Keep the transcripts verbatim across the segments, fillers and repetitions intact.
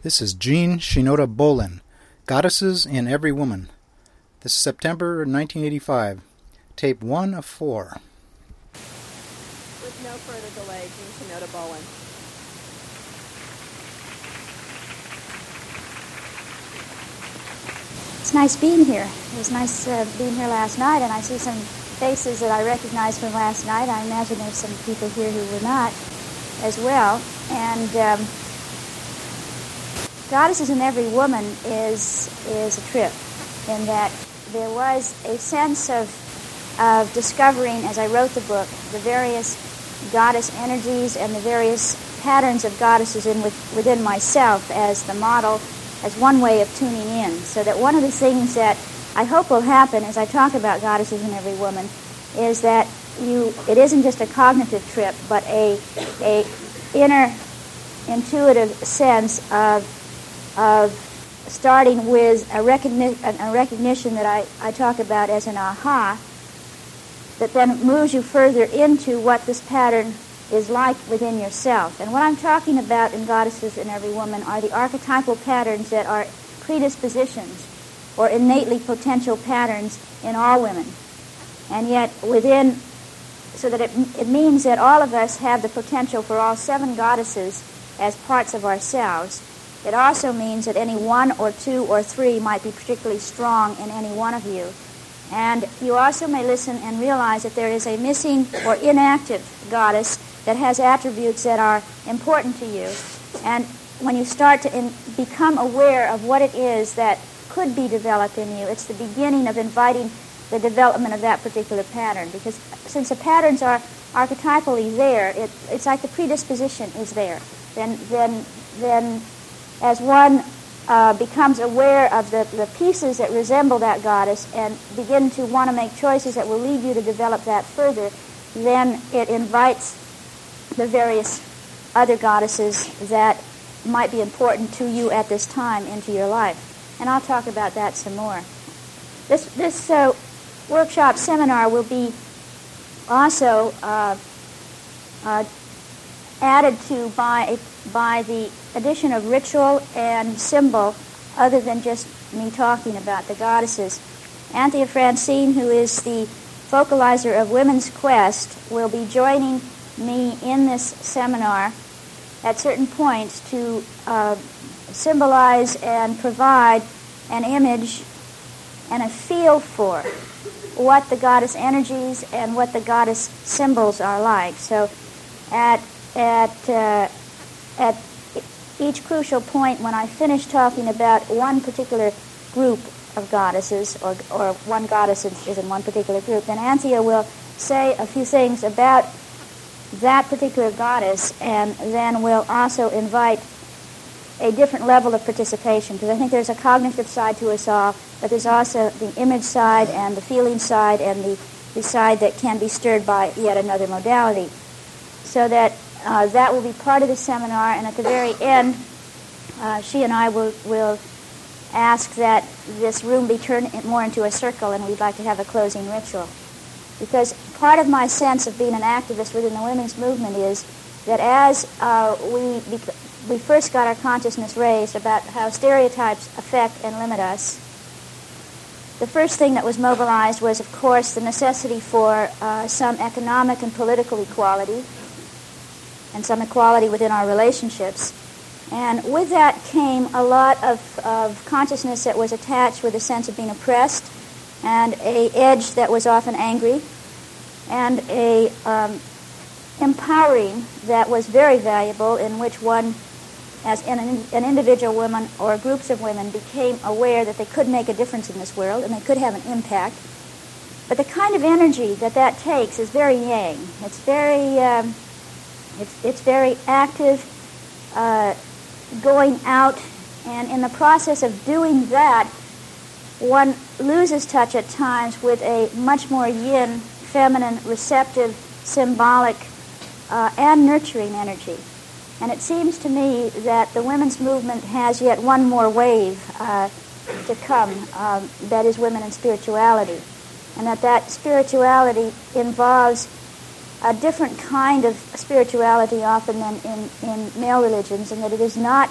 This is Jean Shinoda Bolen, Goddesses in Every Woman. This is September nineteen eighty-five, tape one of four. With no further delay, Jean Shinoda Bolen. It's nice being here. It was nice uh, being here last night, and I see some faces that I recognize from last night. I imagine there's some people here who were not as well. And um, Goddesses in Every Woman is is a trip, in that there was a sense of of discovering, as I wrote the book, the various goddess energies and the various patterns of goddesses in with, within myself as the model, as one way of tuning in. So that one of the things that I hope will happen as I talk about Goddesses in Every Woman is that you it isn't just a cognitive trip, but a a inner intuitive sense of of starting with a, recogni- a recognition that I, I talk about as an aha, that then moves you further into what this pattern is like within yourself. And what I'm talking about in Goddesses in Every Woman are the archetypal patterns that are predispositions or innately potential patterns in all women. And yet within, so that it, it means that all of us have the potential for all seven goddesses as parts of ourselves. It also means that any one or two or three might be particularly strong in any one of you. And you also may listen and realize that there is a missing or inactive goddess that has attributes that are important to you. And when you start to in, become aware of what it is that could be developed in you, it's the beginning of inviting the development of that particular pattern. Because since the patterns are archetypally there, it, it's like the predisposition is there. Then, then, then, as one uh, becomes aware of the, the pieces that resemble that goddess and begin to want to make choices that will lead you to develop that further, then it invites the various other goddesses that might be important to you at this time into your life. And I'll talk about that some more. This, this uh, workshop seminar will be also uh, uh, added to by, by the addition of ritual and symbol other than just me talking about the goddesses. Anthea Francine, who is the focalizer of Women's Quest, will be joining me in this seminar at certain points to uh, symbolize and provide an image and a feel for what the goddess energies and what the goddess symbols are like. So at at uh, at each crucial point when I finish talking about one particular group of goddesses, or or one goddess is in one particular group, then Anthea will say a few things about that particular goddess, and then will also invite a different level of participation, because I think there's a cognitive side to us all, but there's also the image side and the feeling side and the, the side that can be stirred by yet another modality. So that uh, that will be part of the seminar, and at the very end, uh, she and I will, will ask that this room be turned more into a circle, and we'd like to have a closing ritual. Because part of my sense of being an activist within the women's movement is that as uh, we bec- we first got our consciousness raised about how stereotypes affect and limit us, the first thing that was mobilized was, of course, the necessity for uh, some economic and political equality and some equality within our relationships. And with that came a lot of, of consciousness that was attached with a sense of being oppressed, and a edge that was often angry, and a um, empowering that was very valuable, in which one, as an, an individual woman or groups of women, became aware that they could make a difference in this world and they could have an impact. But the kind of energy that that takes is very yang. It's very, um, it's, it's very active, uh, going out, and in the process of doing that, one loses touch at times with a much more yin, feminine, receptive, symbolic, uh, and nurturing energy. And it seems to me that the women's movement has yet one more wave uh, to come, um, that is women and spirituality. And that that spirituality involves a different kind of spirituality often than in, in male religions, and that it is not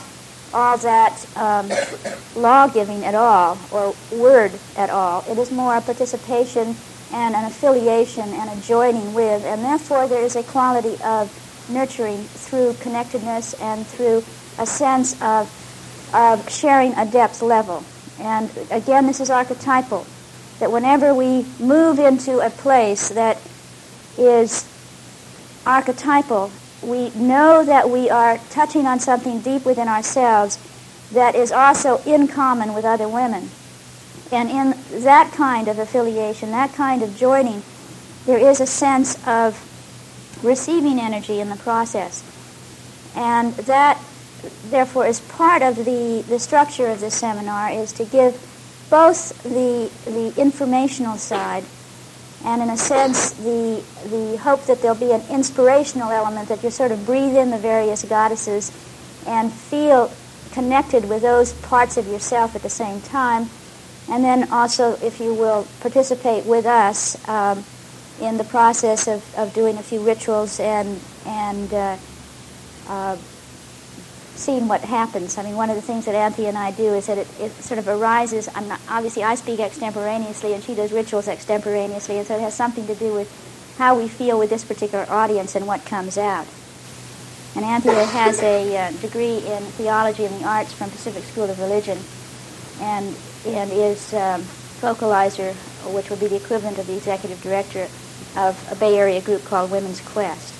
all that um, law-giving at all, or word at all. It is more a participation and an affiliation and a joining with, and therefore there is a quality of nurturing through connectedness and through a sense of, of sharing a depth level. And again, this is archetypal, that whenever we move into a place that is archetypal, we know that we are touching on something deep within ourselves that is also in common with other women. And in that kind of affiliation, that kind of joining, there is a sense of receiving energy in the process. And that, therefore, is part of the, the structure of this seminar, is to give both the, the informational side and, in a sense, the, the hope that there'll be an inspirational element, that you sort of breathe in the various goddesses and feel connected with those parts of yourself at the same time. And then also, if you will, participate with us um, in the process of, of doing a few rituals and and uh, uh, seeing what happens. I mean, one of the things that Anthea and I do is that it, it sort of arises. I'm not, obviously, I speak extemporaneously, and she does rituals extemporaneously, and so it has something to do with how we feel with this particular audience and what comes out. And Anthea has a uh, degree in theology and the arts from Pacific School of Religion, and and is um, vocalizer, which would be the equivalent of the executive director of a Bay Area group called Women's Quest.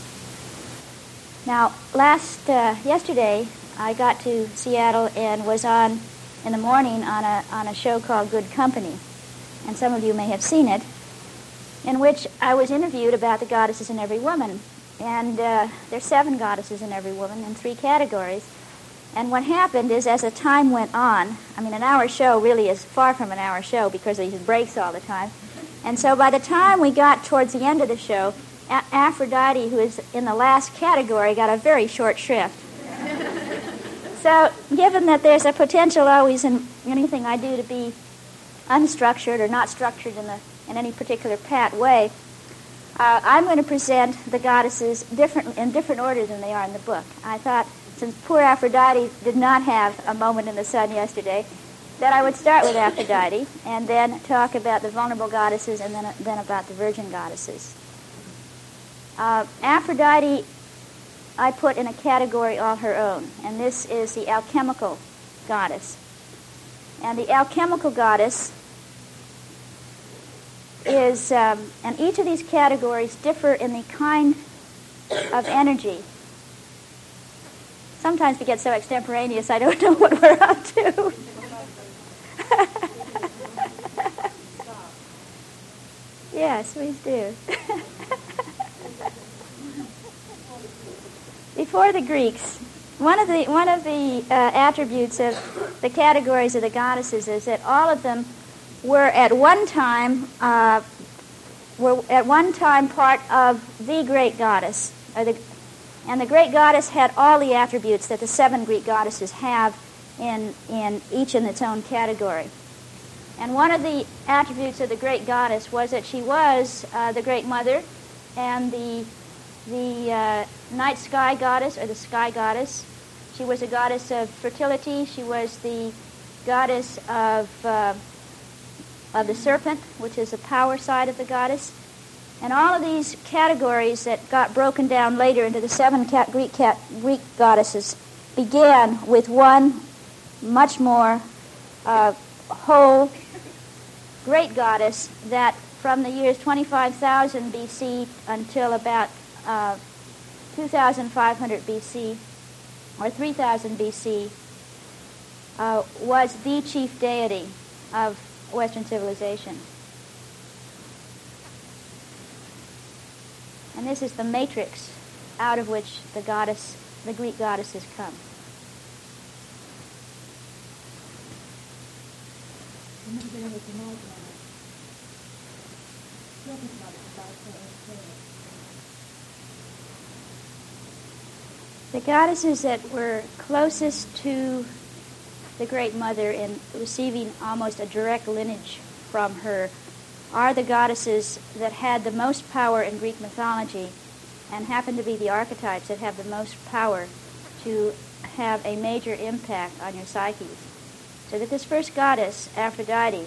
Now, last uh, yesterday, I got to Seattle and was on in the morning on a on a show called Good Company, and some of you may have seen it, in which I was interviewed about the goddesses in every woman. And uh, there's seven goddesses in every woman in three categories. And what happened is, as the time went on, I mean, an hour show really is far from an hour show because of these breaks all the time. And so by the time we got towards the end of the show, a- Aphrodite, who is in the last category, got a very short shrift. So given that there's a potential always in anything I do to be unstructured or not structured in, the, in any particular pat way, uh, I'm going to present the goddesses different, in different order than they are in the book. I thought, since poor Aphrodite did not have a moment in the sun yesterday, that I would start with Aphrodite and then talk about the vulnerable goddesses and then, then about the virgin goddesses. Uh, Aphrodite, I put in a category all her own, and this is the alchemical goddess. And the alchemical goddess is, um, and each of these categories differ in the kind of energy. Sometimes we get so extemporaneous, I don't know what we're up to. Yes, please do. Before the Greeks, one of the one of the uh, attributes of the categories of the goddesses is that all of them were at one time uh, were at one time part of the great goddess, or the And the great goddess had all the attributes that the seven Greek goddesses have in, in each in its own category. And one of the attributes of the great goddess was that she was uh, the great mother and the, the uh, night sky goddess, or the sky goddess. She was a goddess of fertility. She was the goddess of, uh, of the serpent, which is the power side of the goddess. And all of these categories that got broken down later into the seven cat Greek, cat Greek goddesses began with one much more uh, whole great goddess that from the years twenty-five thousand B C until about uh, two thousand five hundred B C or three thousand B C uh, was the chief deity of Western civilization. And this is the matrix out of which the goddess, the Greek goddesses come. The goddesses that were closest to the Great Mother in receiving almost a direct lineage from her are the goddesses that had the most power in Greek mythology and happen to be the archetypes that have the most power to have a major impact on your psyches. So that this first goddess, Aphrodite,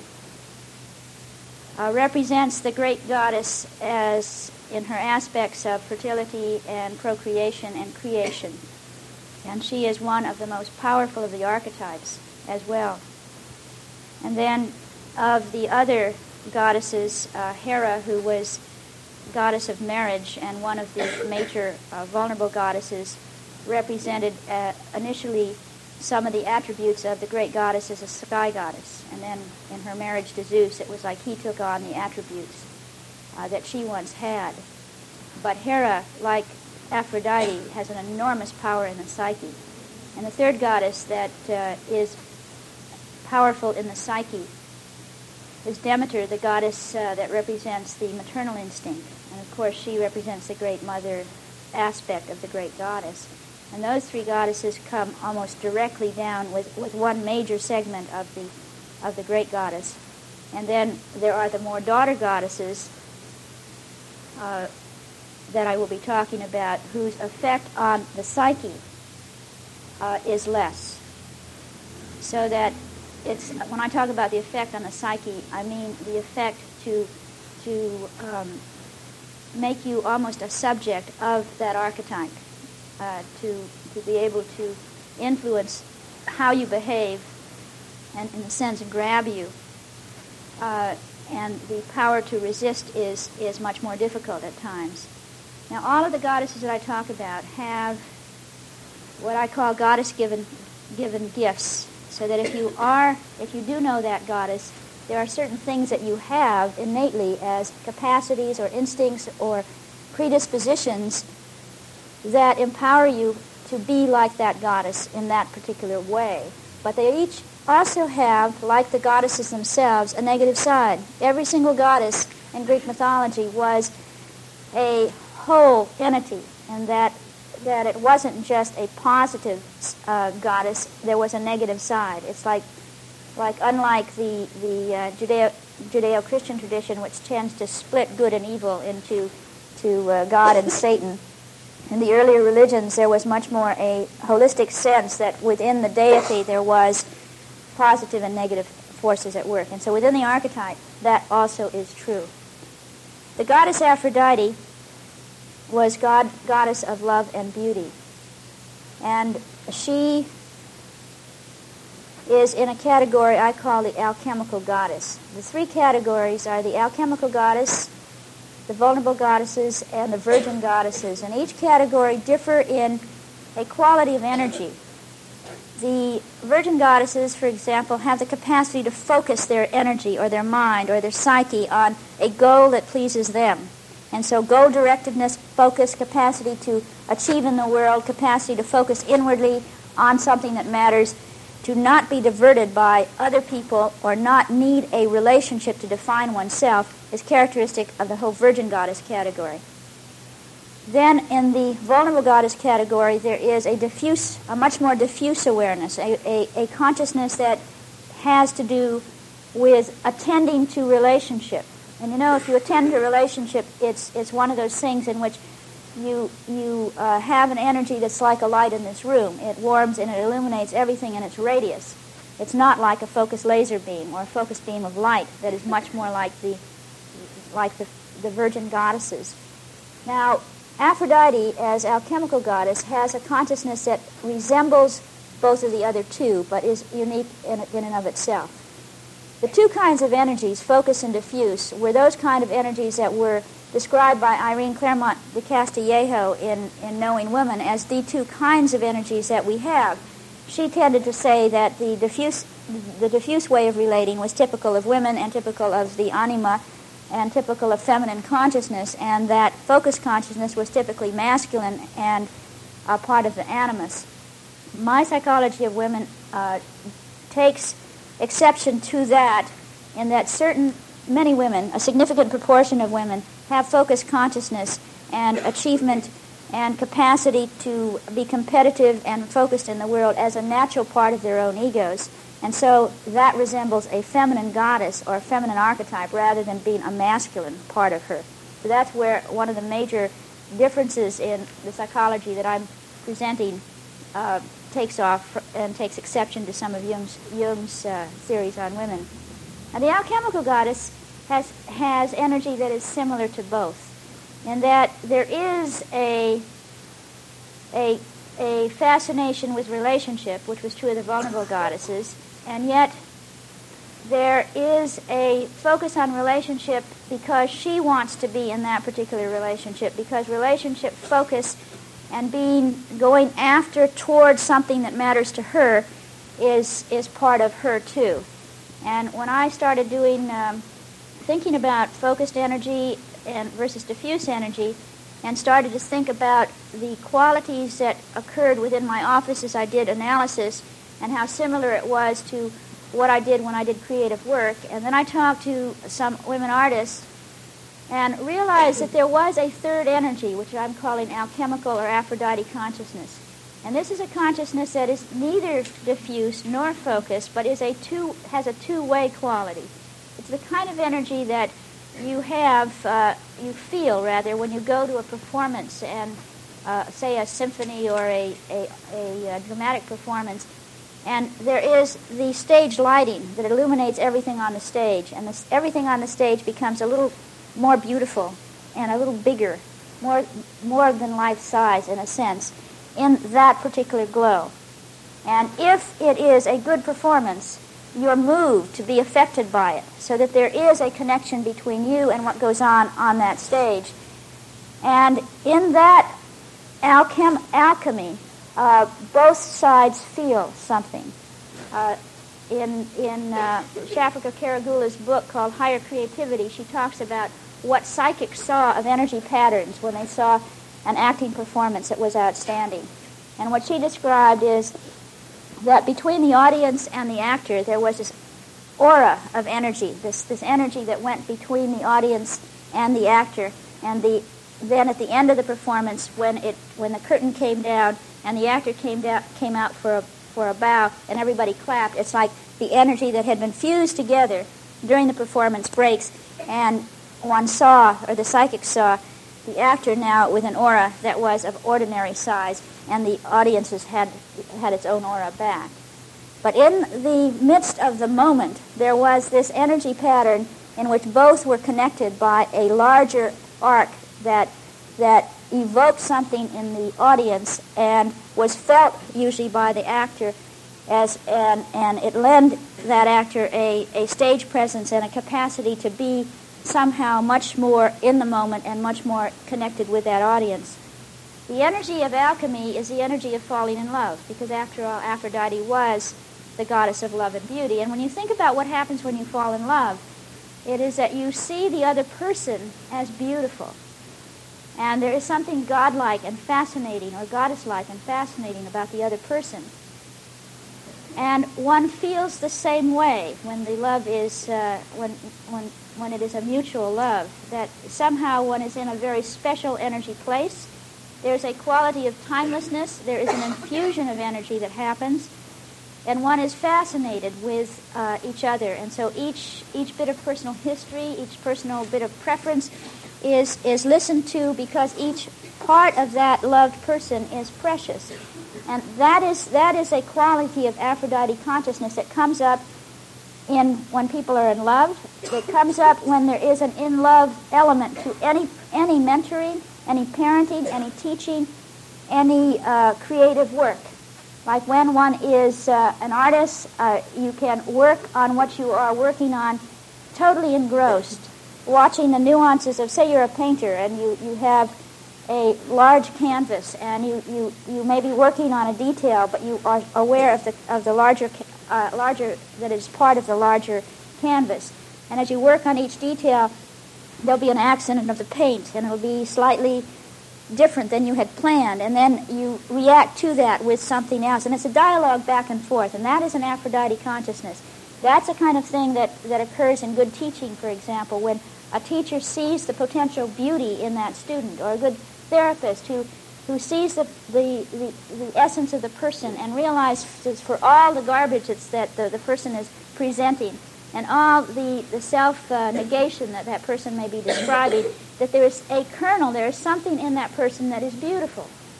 uh, represents the great goddess as in her aspects of fertility and procreation and creation. And she is one of the most powerful of the archetypes as well. And then of the other goddesses, uh, Hera, who was goddess of marriage and one of the major uh, vulnerable goddesses, represented uh, initially some of the attributes of the great goddess as a sky goddess. And then in her marriage to Zeus, it was like he took on the attributes uh, that she once had. But Hera, like Aphrodite, has an enormous power in the psyche. And the third goddess that uh, is powerful in the psyche is Demeter, the goddess uh, that represents the maternal instinct. And of course, she represents the great mother aspect of the great goddess. And those three goddesses come almost directly down with, with one major segment of the of the great goddess. And then there are the more daughter goddesses uh, that I will be talking about, whose effect on the psyche uh, is less. So that it's, when I talk about the effect on the psyche, I mean the effect to to um, make you almost a subject of that archetype, uh, to to be able to influence how you behave, and in a sense grab you. Uh, and the power to resist is is much more difficult at times. Now, all of the goddesses that I talk about have what I call goddess-given given gifts. So that if you are, if you do know that goddess, there are certain things that you have innately as capacities or instincts or predispositions that empower you to be like that goddess in that particular way. But they each also have, like the goddesses themselves, a negative side. Every single goddess in Greek mythology was a whole entity, and that that it wasn't just a positive uh, goddess, there was a negative side. It's like, like unlike the, the uh, Judeo, Judeo-Christian tradition, which tends to split good and evil into to uh, God and Satan. In the earlier religions, there was much more a holistic sense that within the deity there was positive and negative forces at work. And so within the archetype, that also is true. The goddess Aphrodite was God, goddess of love and beauty. And she is in a category I call the alchemical goddess. The three categories are the alchemical goddess, the vulnerable goddesses, and the virgin goddesses. And each category differ in a quality of energy. The virgin goddesses, for example, have the capacity to focus their energy or their mind or their psyche on a goal that pleases them. And so goal-directedness, focus, capacity to achieve in the world, capacity to focus inwardly on something that matters, to not be diverted by other people or not need a relationship to define oneself, is characteristic of the whole virgin goddess category. Then in the vulnerable goddess category, there is a diffuse, a much more diffuse awareness, a, a, a consciousness that has to do with attending to relationship. And you know, if you attend to a relationship, it's it's one of those things in which you you uh, have an energy that's like a light in this room. It warms and it illuminates everything in its radius. It's not like a focused laser beam or a focused beam of light that is much more like the like the the virgin goddesses. Now, Aphrodite, as alchemical goddess, has a consciousness that resembles both of the other two, but is unique in, in and of itself. The two kinds of energies, focus and diffuse, were those kind of energies that were described by Irene Claremont de Castillejo in, in Knowing Women as the two kinds of energies that we have. She tended to say that the diffuse, the diffuse way of relating was typical of women and typical of the anima and typical of feminine consciousness, and that focused consciousness was typically masculine and a part of the animus. My psychology of women uh, takes exception to that, in that certain, many women, a significant proportion of women, have focused consciousness and achievement and capacity to be competitive and focused in the world as a natural part of their own egos. And so that resembles a feminine goddess or a feminine archetype rather than being a masculine part of her. So that's where one of the major differences in the psychology that I'm presenting uh, takes off and takes exception to some of Jung's, Jung's uh, theories on women. Now, the alchemical goddess has has energy that is similar to both, in that there is a a a fascination with relationship, which was true of the vulnerable goddesses, and yet there is a focus on relationship because she wants to be in that particular relationship, because relationship focus and being going after towards something that matters to her is is part of her too. And when I started doing um, thinking about focused energy and versus diffuse energy, and started to think about the qualities that occurred within my office as I did analysis and how similar it was to what I did when I did creative work. And then I talked to some women artists and realized that there was a third energy, which I'm calling alchemical or Aphrodite consciousness. And this is a consciousness that is neither diffuse nor focused, but is a two has a two-way quality. It's the kind of energy that you have, uh, you feel rather, when you go to a performance and, uh, say, a symphony or a, a, a, a dramatic performance, and there is the stage lighting that illuminates everything on the stage, and this, everything on the stage becomes a little more beautiful and a little bigger, more more than life size in a sense, in that particular glow. And if it is a good performance, you're moved to be affected by it, so that there is a connection between you and what goes on on that stage. And in that alchem- alchemy, uh, both sides feel something. Uh, in in uh, Shafika Karagula's book called Higher Creativity, she talks about what psychics saw of energy patterns when they saw an acting performance that was outstanding. And what she described is that between the audience and the actor, there was this aura of energy, this this energy that went between the audience and the actor. And the then at the end of the performance, when it when the curtain came down and the actor came down came out for a for a bow and everybody clapped, it's like the energy that had been fused together during the performance breaks, and one saw, or the psychic saw, the actor now with an aura that was of ordinary size, and the audiences had had its own aura back. But in the midst of the moment, there was this energy pattern in which both were connected by a larger arc that that evoked something in the audience and was felt usually by the actor, as and and it lent that actor a, a stage presence and a capacity to be somehow much more in the moment and much more connected with that audience. The energy of alchemy is the energy of falling in love, because after all, Aphrodite was the goddess of love and beauty. And when you think about what happens when you fall in love, it is that you see the other person as beautiful. And there is something godlike and fascinating, or goddess-like and fascinating about the other person. And one feels the same way when the love is, uh, when, when, when it is a mutual love, that somehow one is in a very special energy place. There's a quality of timelessness. There is an infusion of energy that happens, and one is fascinated with uh, each other. And so each each bit of personal history, each personal bit of preference is is listened to, because each part of that loved person is precious. And that is that is a quality of Aphrodite consciousness that comes up in when people are in love. It comes up when there is an in-love element to any any mentoring, any parenting, any teaching, any uh, creative work. Like when one is uh, an artist, uh, you can work on what you are working on totally engrossed, watching the nuances of, say you're a painter and you, you have a large canvas and you, you, you may be working on a detail, but you are aware of the of the larger uh, larger that is part of the larger canvas. And as you work on each detail, there'll be an accident of the paint, and it'll be slightly different than you had planned, and then you react to that with something else. And it's a dialogue back and forth, and that is an Aphrodite consciousness. That's a kind of thing that, that occurs in good teaching, for example, when a teacher sees the potential beauty in that student, or a good therapist who, who sees the, the, the, the essence of the person and realizes for all the garbage it's that the, the person is presenting, and all the, the self-negation uh, that that person may be describing, that there is a kernel, there is something in that person that is beautiful.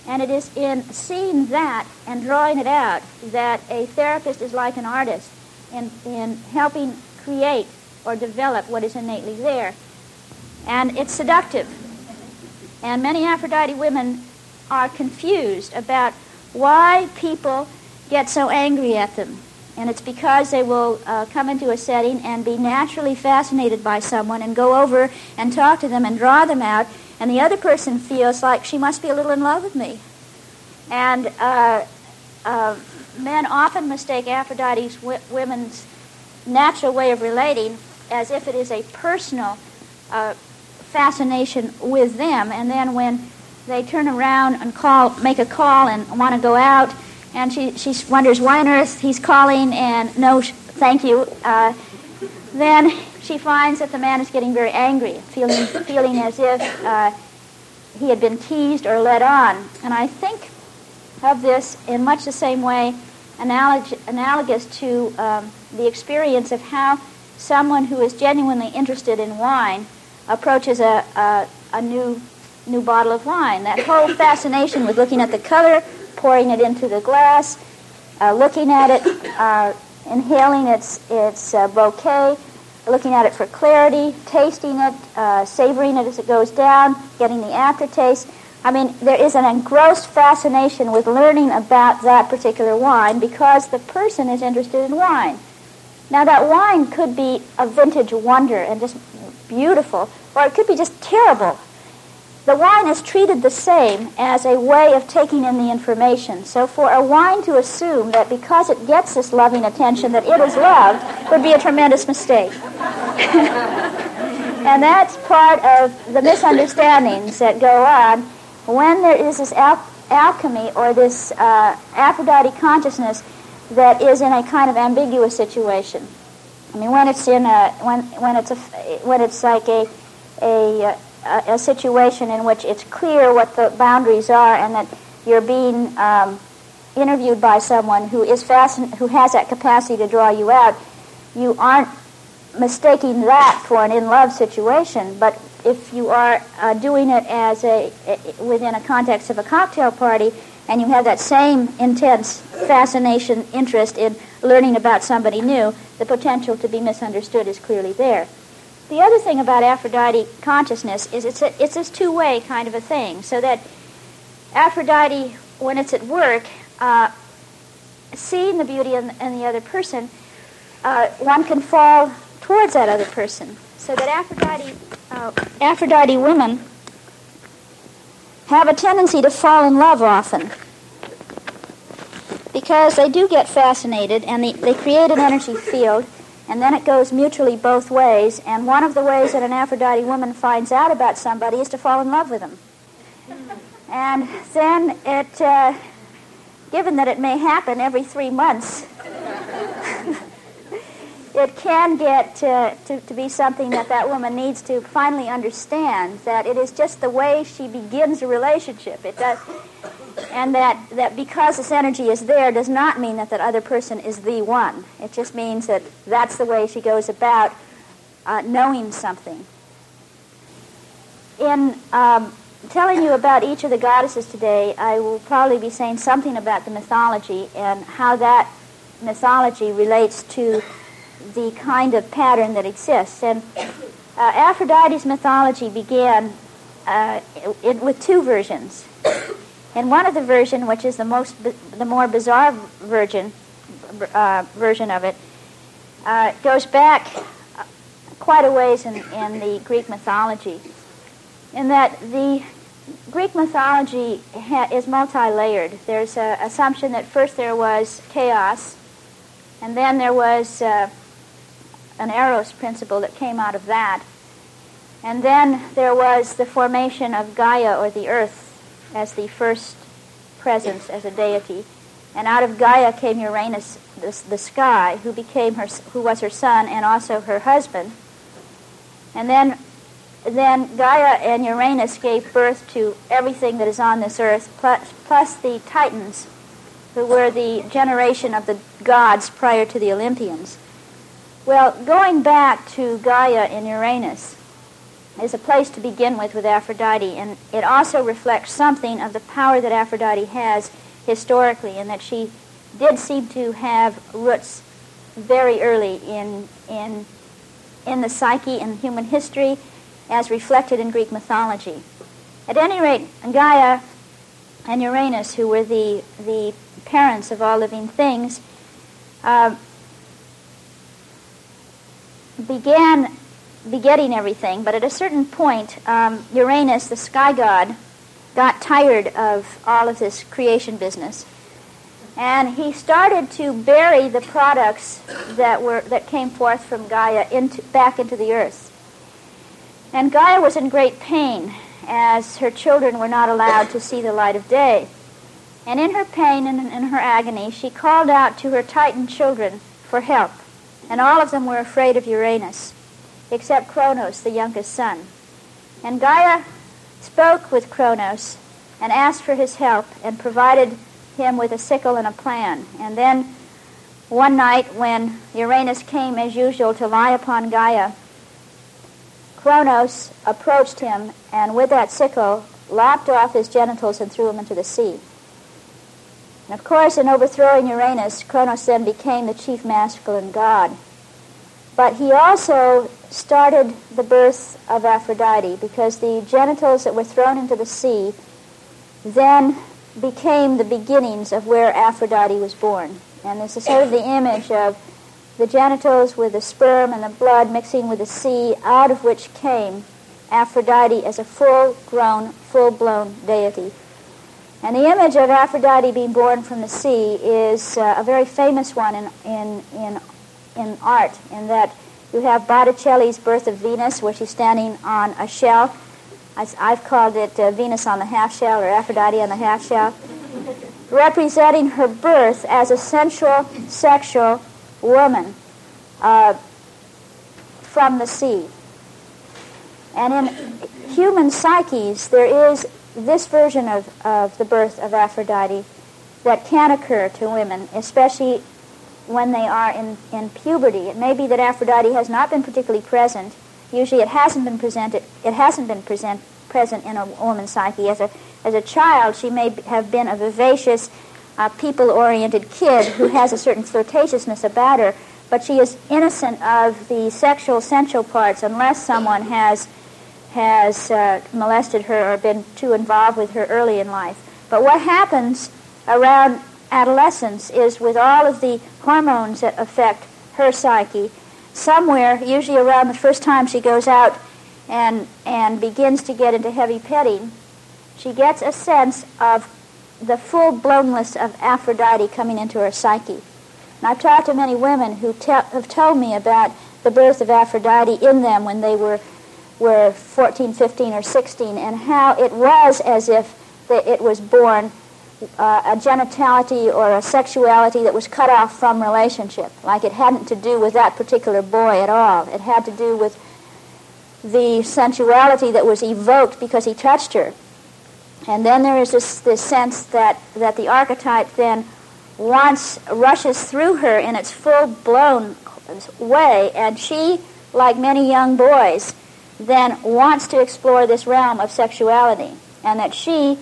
And it is in seeing that and drawing it out that a therapist is like an artist in, in helping create or develop what is innately there. And it's seductive. And many Aphrodite women are confused about why people get so angry at them. And it's because they will uh, come into a setting and be naturally fascinated by someone and go over and talk to them and draw them out, and the other person feels like she must be a little in love with me. And uh, uh, men often mistake Aphrodite's w- women's natural way of relating as if it is a personal uh, fascination with them, and then when they turn around and call, make a call and want to go out, and she, she wonders why on earth he's calling and no, sh- thank you, uh, then she finds that the man is getting very angry, feeling, feeling as if uh, he had been teased or led on. And I think of this in much the same way, analog- analogous to um, the experience of how someone who is genuinely interested in wine approaches a, a, a new new bottle of wine. That whole fascination with looking at the color, pouring it into the glass, uh, looking at it, uh, inhaling its its uh, bouquet, looking at it for clarity, tasting it, uh, savoring it as it goes down, getting the aftertaste. I mean, there is an engrossed fascination with learning about that particular wine because the person is interested in wine. Now, that wine could be a vintage wonder and just beautiful, or it could be just terrible. The wine is treated the same as a way of taking in the information. So for a wine to assume that because it gets this loving attention that it is loved would be a tremendous mistake. And that's part of the misunderstandings that go on when there is this al- alchemy or this uh, Aphrodite consciousness that is in a kind of ambiguous situation. I mean, when it's in a when when it's a when it's like a a a, a situation in which it's clear what the boundaries are, and that you're being um, interviewed by someone who is fascin- who has that capacity to draw you out, you aren't mistaking that for an in-love situation. But if you are uh, doing it as a, a within a context of a cocktail party, and you have that same intense fascination, interest in learning about somebody new, the potential to be misunderstood is clearly there. The other thing about Aphrodite consciousness is it's a, it's this two-way kind of a thing, so that Aphrodite, when it's at work, uh, seeing the beauty in, in the other person, uh, one can fall towards that other person. So that Aphrodite, uh, Aphrodite women have a tendency to fall in love often because they do get fascinated, and they, they create an energy field, and then it goes mutually both ways. And one of the ways that an Aphrodite woman finds out about somebody is to fall in love with them. And then it, uh, given that it may happen every three months, it can get uh, to, to be something that that woman needs to finally understand, that it is just the way she begins a relationship. It does, and that, that because this energy is there does not mean that that other person is the one. It just means that that's the way she goes about uh, knowing something. In um, telling you about each of the goddesses today, I will probably be saying something about the mythology and how that mythology relates to the kind of pattern that exists. And uh, Aphrodite's mythology began uh, it, with two versions. And one of the version, which is the most, the more bizarre version, uh, version of it, uh, goes back quite a ways in, in the Greek mythology, in that the Greek mythology ha- is multi-layered. There's an assumption that first there was chaos, and then there was uh, an Eros principle that came out of that. And then there was the formation of Gaia, or the earth, as the first presence, as a deity. And out of Gaia came Uranus, the, the sky, who became her, who was her son and also her husband. And then, then Gaia and Uranus gave birth to everything that is on this earth, plus, plus the Titans, who were the generation of the gods prior to the Olympians. Well, going back to Gaia and Uranus, is a place to begin with with Aphrodite, and it also reflects something of the power that Aphrodite has historically, and that she did seem to have roots very early in in in the psyche and human history, as reflected in Greek mythology. At any rate, Gaia and Uranus, who were the the parents of all living things, uh, began begetting everything, but at a certain point, um, Uranus, the sky god, got tired of all of this creation business, and he started to bury the products that were that came forth from Gaia into back into the earth. And Gaia was in great pain, as her children were not allowed to see the light of day. And in her pain and in her agony, she called out to her Titan children for help, and all of them were afraid of Uranus, except Kronos, the youngest son. And Gaia spoke with Kronos and asked for his help and provided him with a sickle and a plan. And then one night when Uranus came as usual to lie upon Gaia, Kronos approached him and with that sickle lopped off his genitals and threw him into the sea. And of course, in overthrowing Uranus, Kronos then became the chief masculine god. But he also started the birth of Aphrodite, because the genitals that were thrown into the sea then became the beginnings of where Aphrodite was born. And this is sort of the image of the genitals with the sperm and the blood mixing with the sea, out of which came Aphrodite as a full-grown, full-blown deity. And the image of Aphrodite being born from the sea is uh, a very famous one in, in, in, in art, in that you have Botticelli's Birth of Venus, where she's standing on a shell. I've called it uh, Venus on the half shell, or Aphrodite on the half shell, representing her birth as a sensual, sexual woman uh, from the sea. And in human psyches, there is this version of, of the birth of Aphrodite that can occur to women, especially when they are in, in puberty. It may be that Aphrodite has not been particularly present. Usually it hasn't been presented. It hasn't been present, present in a woman's psyche. As a as a child, she may have been a vivacious, uh, people-oriented kid who has a certain flirtatiousness about her, but she is innocent of the sexual, sensual parts unless someone has has uh, molested her or been too involved with her early in life. But what happens around adolescence is, with all of the hormones that affect her psyche, somewhere, usually around the first time she goes out and and begins to get into heavy petting, she gets a sense of the full-blownness of Aphrodite coming into her psyche. And I've talked to many women who te- have told me about the birth of Aphrodite in them when they were were fourteen, fifteen, or sixteen, and how it was as if the, it was born uh, a genitality or a sexuality that was cut off from relationship, like it hadn't to do with that particular boy at all. It had to do with the sensuality that was evoked because he touched her. And then there is this, this sense that, that the archetype then wants, rushes through her in its full-blown way, and she, like many young boys, then wants to explore this realm of sexuality, and that she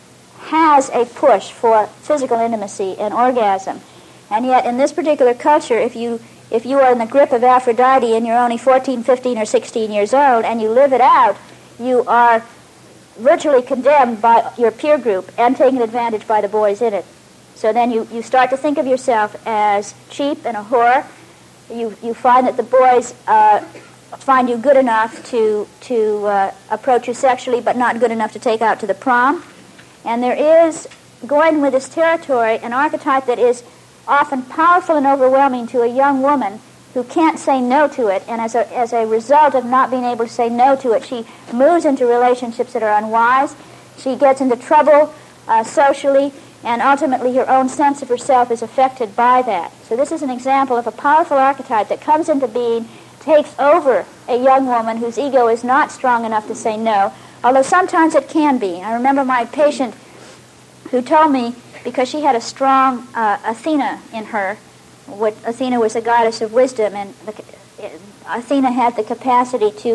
has a push for physical intimacy and orgasm. And yet in this particular culture, if you if you are in the grip of Aphrodite and you're only fourteen, fifteen, or sixteen years old and you live it out, you are virtually condemned by your peer group and taken advantage by the boys in it. So then you, you start to think of yourself as cheap and a whore. You you find that the boys uh, find you good enough to to uh, approach you sexually, but not good enough to take out to the prom. And there is, going with this territory, an archetype that is often powerful and overwhelming to a young woman who can't say no to it, and as a as a result of not being able to say no to it, she moves into relationships that are unwise. She gets into trouble uh, socially, and ultimately her own sense of herself is affected by that. So this is an example of a powerful archetype that comes into being, takes over a young woman whose ego is not strong enough to say no, although sometimes it can be. I remember my patient who told me, because she had a strong uh, Athena in her, what Athena was a goddess of wisdom, and the, Athena had the capacity to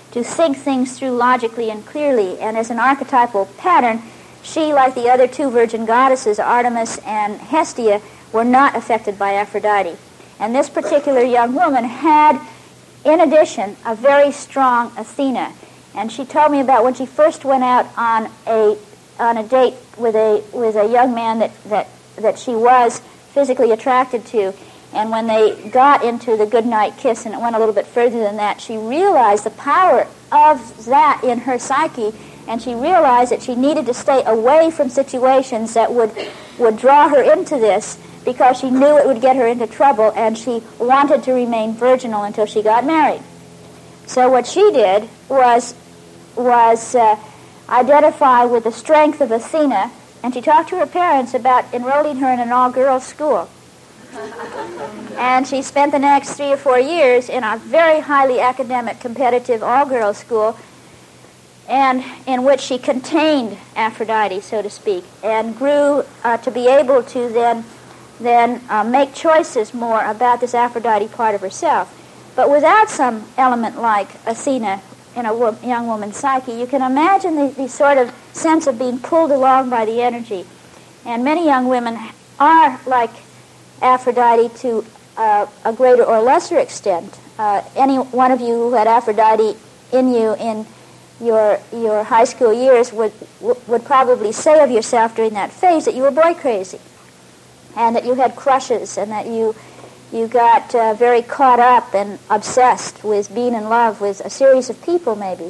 to think things through logically and clearly. And as an archetypal pattern, she, like the other two virgin goddesses, Artemis and Hestia, were not affected by Aphrodite. And this particular young woman had, in addition, a very strong Athena. And she told me about when she first went out on a on a date with a with a young man that, that, that she was physically attracted to. And when they got into the goodnight kiss, and it went a little bit further than that, she realized the power of that in her psyche, and she realized that she needed to stay away from situations that would, would draw her into this, because she knew it would get her into trouble, and she wanted to remain virginal until she got married. So what she did was, was uh, identify with the strength of Athena, and she talked to her parents about enrolling her in an all-girls school. And she spent the next three or four years in a very highly academic, competitive all-girls school, and in which she contained Aphrodite, so to speak, and grew uh, to be able to then then uh, make choices more about this Aphrodite part of herself. But without some element like Athena in a wo- young woman's psyche, you can imagine the, the sort of sense of being pulled along by the energy. And many young women are like Aphrodite to uh, a greater or lesser extent. Uh, any one of you who had Aphrodite in you in your your high school years would would probably say of yourself during that phase that you were boy crazy, and that you had crushes, and that you you got uh, very caught up and obsessed with being in love with a series of people, maybe.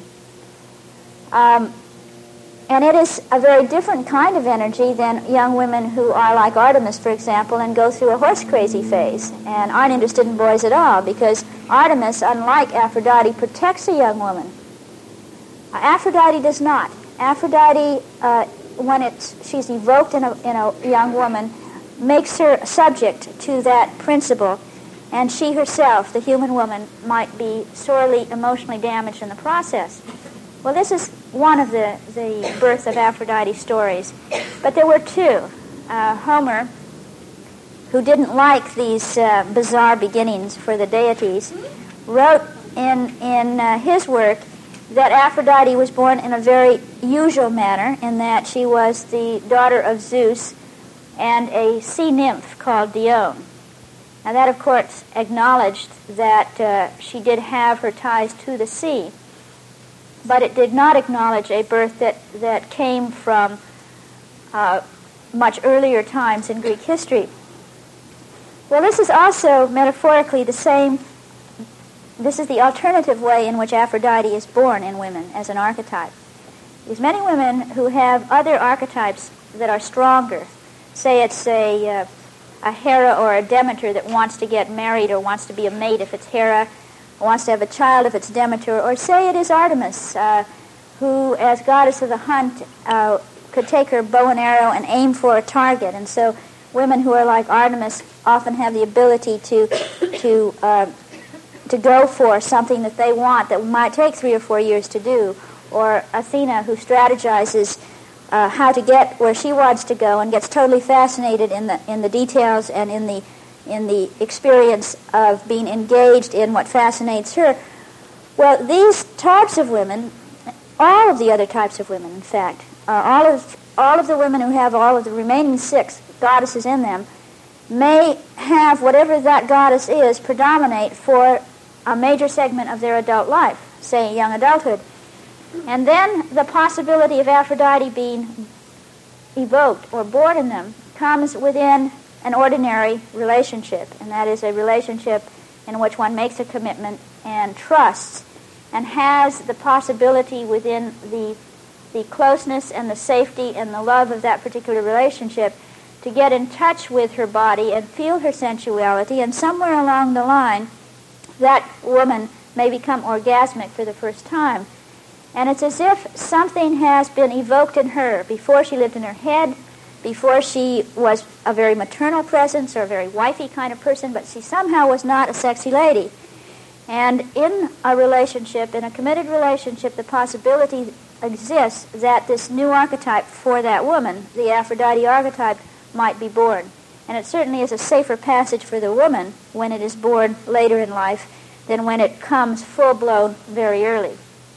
Um, And it is a very different kind of energy than young women who are like Artemis, for example, and go through a horse-crazy phase and aren't interested in boys at all, because Artemis, unlike Aphrodite, protects a young woman. Uh, Aphrodite does not. Aphrodite, uh, when it's, she's evoked in a, in a young woman, makes her subject to that principle, and she herself, the human woman, might be sorely emotionally damaged in the process. Well, this is one of the, the birth of Aphrodite stories. But there were two. Uh, Homer, who didn't like these uh, bizarre beginnings for the deities, wrote in, in uh, his work that Aphrodite was born in a very usual manner, in that she was the daughter of Zeus and a sea nymph called Dione. Now that, of course, acknowledged that uh, she did have her ties to the sea, but it did not acknowledge a birth that, that came from uh, much earlier times in Greek history. Well, this is also metaphorically the same, this is the alternative way in which Aphrodite is born in women as an archetype. There's many women who have other archetypes that are stronger. Say it's a, uh, a Hera or a Demeter that wants to get married or wants to be a mate if it's Hera, wants to have a child if it's Demeter, or say it is Artemis, uh, who, as goddess of the hunt, uh, could take her bow and arrow and aim for a target. And so women who are like Artemis often have the ability to to uh, to go for something that they want that might take three or four years to do. Or Athena, who strategizes uh, how to get where she wants to go and gets totally fascinated in the in the details and in the in the experience of being engaged in what fascinates her. Well, these types of women, all of the other types of women, in fact, uh, all of all of the women who have all of the remaining six goddesses in them, may have whatever that goddess is predominate for a major segment of their adult life, say young adulthood. And then the possibility of Aphrodite being evoked or born in them comes within an ordinary relationship, and that is a relationship in which one makes a commitment and trusts and has the possibility within the the closeness and the safety and the love of that particular relationship to get in touch with her body and feel her sensuality, and somewhere along the line that woman may become orgasmic for the first time. And it's as if something has been evoked in her before she lived in her head, before she was a very maternal presence or a very wifey kind of person, but she somehow was not a sexy lady. And in a relationship, in a committed relationship, the possibility exists that this new archetype for that woman, the Aphrodite archetype, might be born. And it certainly is a safer passage for the woman when it is born later in life than when it comes full-blown very early.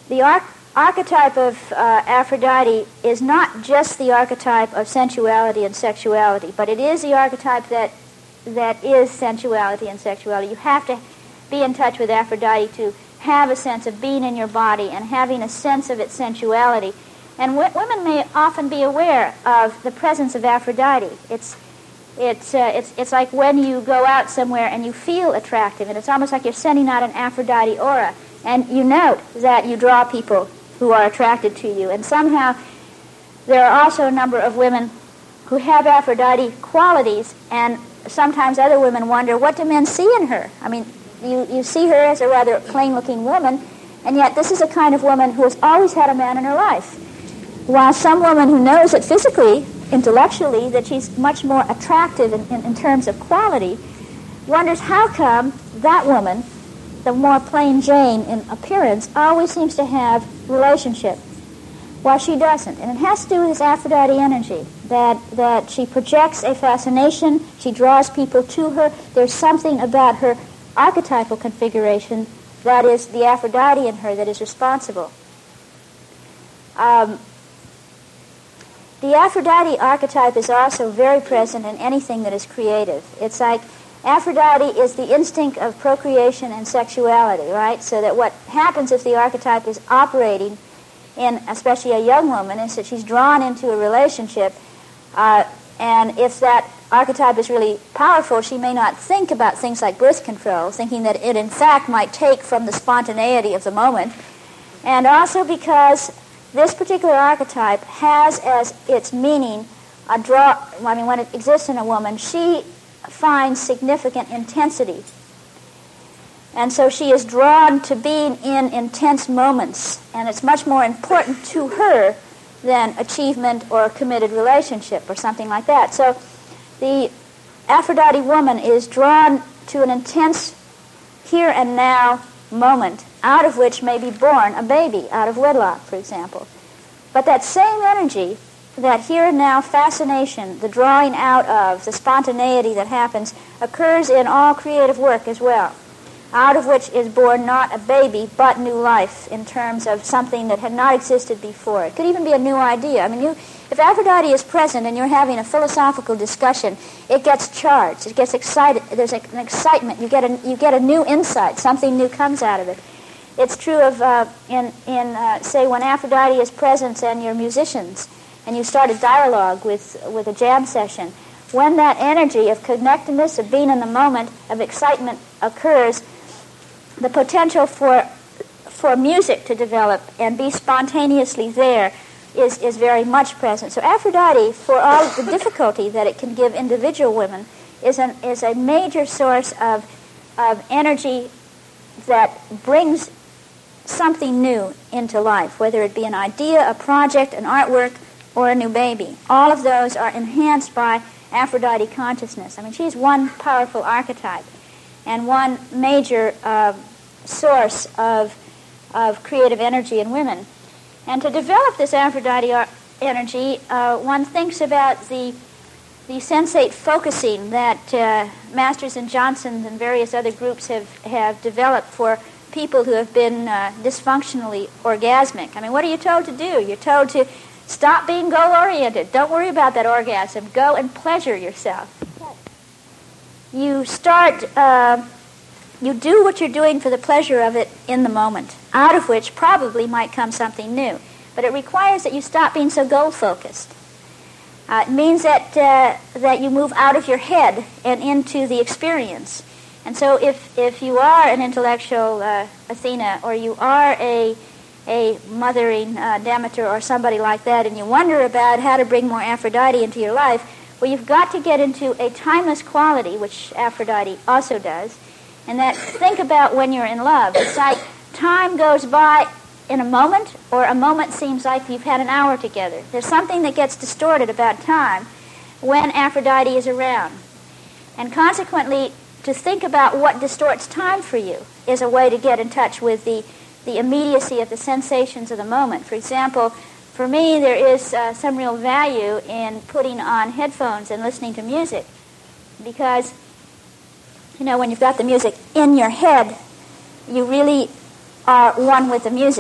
the arch- archetype of uh, Aphrodite is not just the archetype of sensuality and sexuality, but it is the archetype that that is sensuality and sexuality. You have to be in touch with Aphrodite to have a sense of being in your body and having a sense of its sensuality. And w- women may often be aware of the presence of Aphrodite. It's it's uh, it's it's like when you go out somewhere and you feel attractive, and it's almost like you're sending out an Aphrodite aura, and you note that you draw people who are attracted to you. And somehow there are also a number of women who have Aphrodite qualities, and sometimes other women wonder, what do men see in her? I mean, you, you see her as a rather plain-looking woman, and yet this is a kind of woman who has always had a man in her life. While some woman who knows it physically, intellectually, that she's much more attractive in, in, in terms of quality, wonders how come that woman, the more plain Jane in appearance, always seems to have relationship, while she doesn't. And it has to do with this Aphrodite energy, that, that she projects a fascination, she draws people to her. There's something about her archetypal configuration that is the Aphrodite in her that is responsible. Um, the Aphrodite archetype is also very present in anything that is creative. It's like Aphrodite is the instinct of procreation and sexuality, right? So that what happens if the archetype is operating in especially a young woman is that she's drawn into a relationship, uh, and if that archetype is really powerful, she may not think about things like birth control, thinking that it in fact might take from the spontaneity of the moment. And also because this particular archetype has as its meaning a draw, I mean, when it exists in a woman, she finds significant intensity. And so she is drawn to being in intense moments, and it's much more important to her than achievement or a committed relationship or something like that. So the Aphrodite woman is drawn to an intense here and now moment, out of which may be born a baby, out of wedlock, for example. But that same energy, that here and now fascination, the drawing out of, the spontaneity that happens, occurs in all creative work as well, out of which is born not a baby, but new life in terms of something that had not existed before. It could even be a new idea. I mean, you, if Aphrodite is present and you're having a philosophical discussion, it gets charged, it gets excited, there's an excitement, you get a, you get a new insight, something new comes out of it. It's true of, uh, in, in uh, say, when Aphrodite is present and you're musicians, and you start a dialogue with, with a jam session, when that energy of connectedness, of being in the moment, of excitement occurs, the potential for for music to develop and be spontaneously there is, is very much present. So Aphrodite, for all the difficulty that it can give individual women, is an is a major source of of energy that brings something new into life, whether it be an idea, a project, an artwork, or a new baby. All of those are enhanced by Aphrodite consciousness. I mean, she's one powerful archetype and one major uh, source of of creative energy in women. And to develop this Aphrodite ar- energy, uh, one thinks about the the sensate focusing that uh, Masters and Johnson and various other groups have, have developed for people who have been uh, dysfunctionally orgasmic. I mean, what are you told to do? You're told to stop being goal-oriented. Don't worry about that orgasm. Go and pleasure yourself. You start, uh, you do what you're doing for the pleasure of it in the moment, out of which probably might come something new. But it requires that you stop being so goal-focused. Uh, it means that uh, that you move out of your head and into the experience. And so if, if you are an intellectual uh, Athena, or you are a a mothering uh, Demeter or somebody like that, and you wonder about how to bring more Aphrodite into your life, well, you've got to get into a timeless quality, which Aphrodite also does, and that think about when you're in love. It's like time goes by in a moment, or a moment seems like you've had an hour together. There's something that gets distorted about time when Aphrodite is around. And consequently, to think about what distorts time for you is a way to get in touch with the the immediacy of the sensations of the moment. For example, for me, there is uh, some real value in putting on headphones and listening to music, because, you know, when you've got the music in your head, you really are one with the music.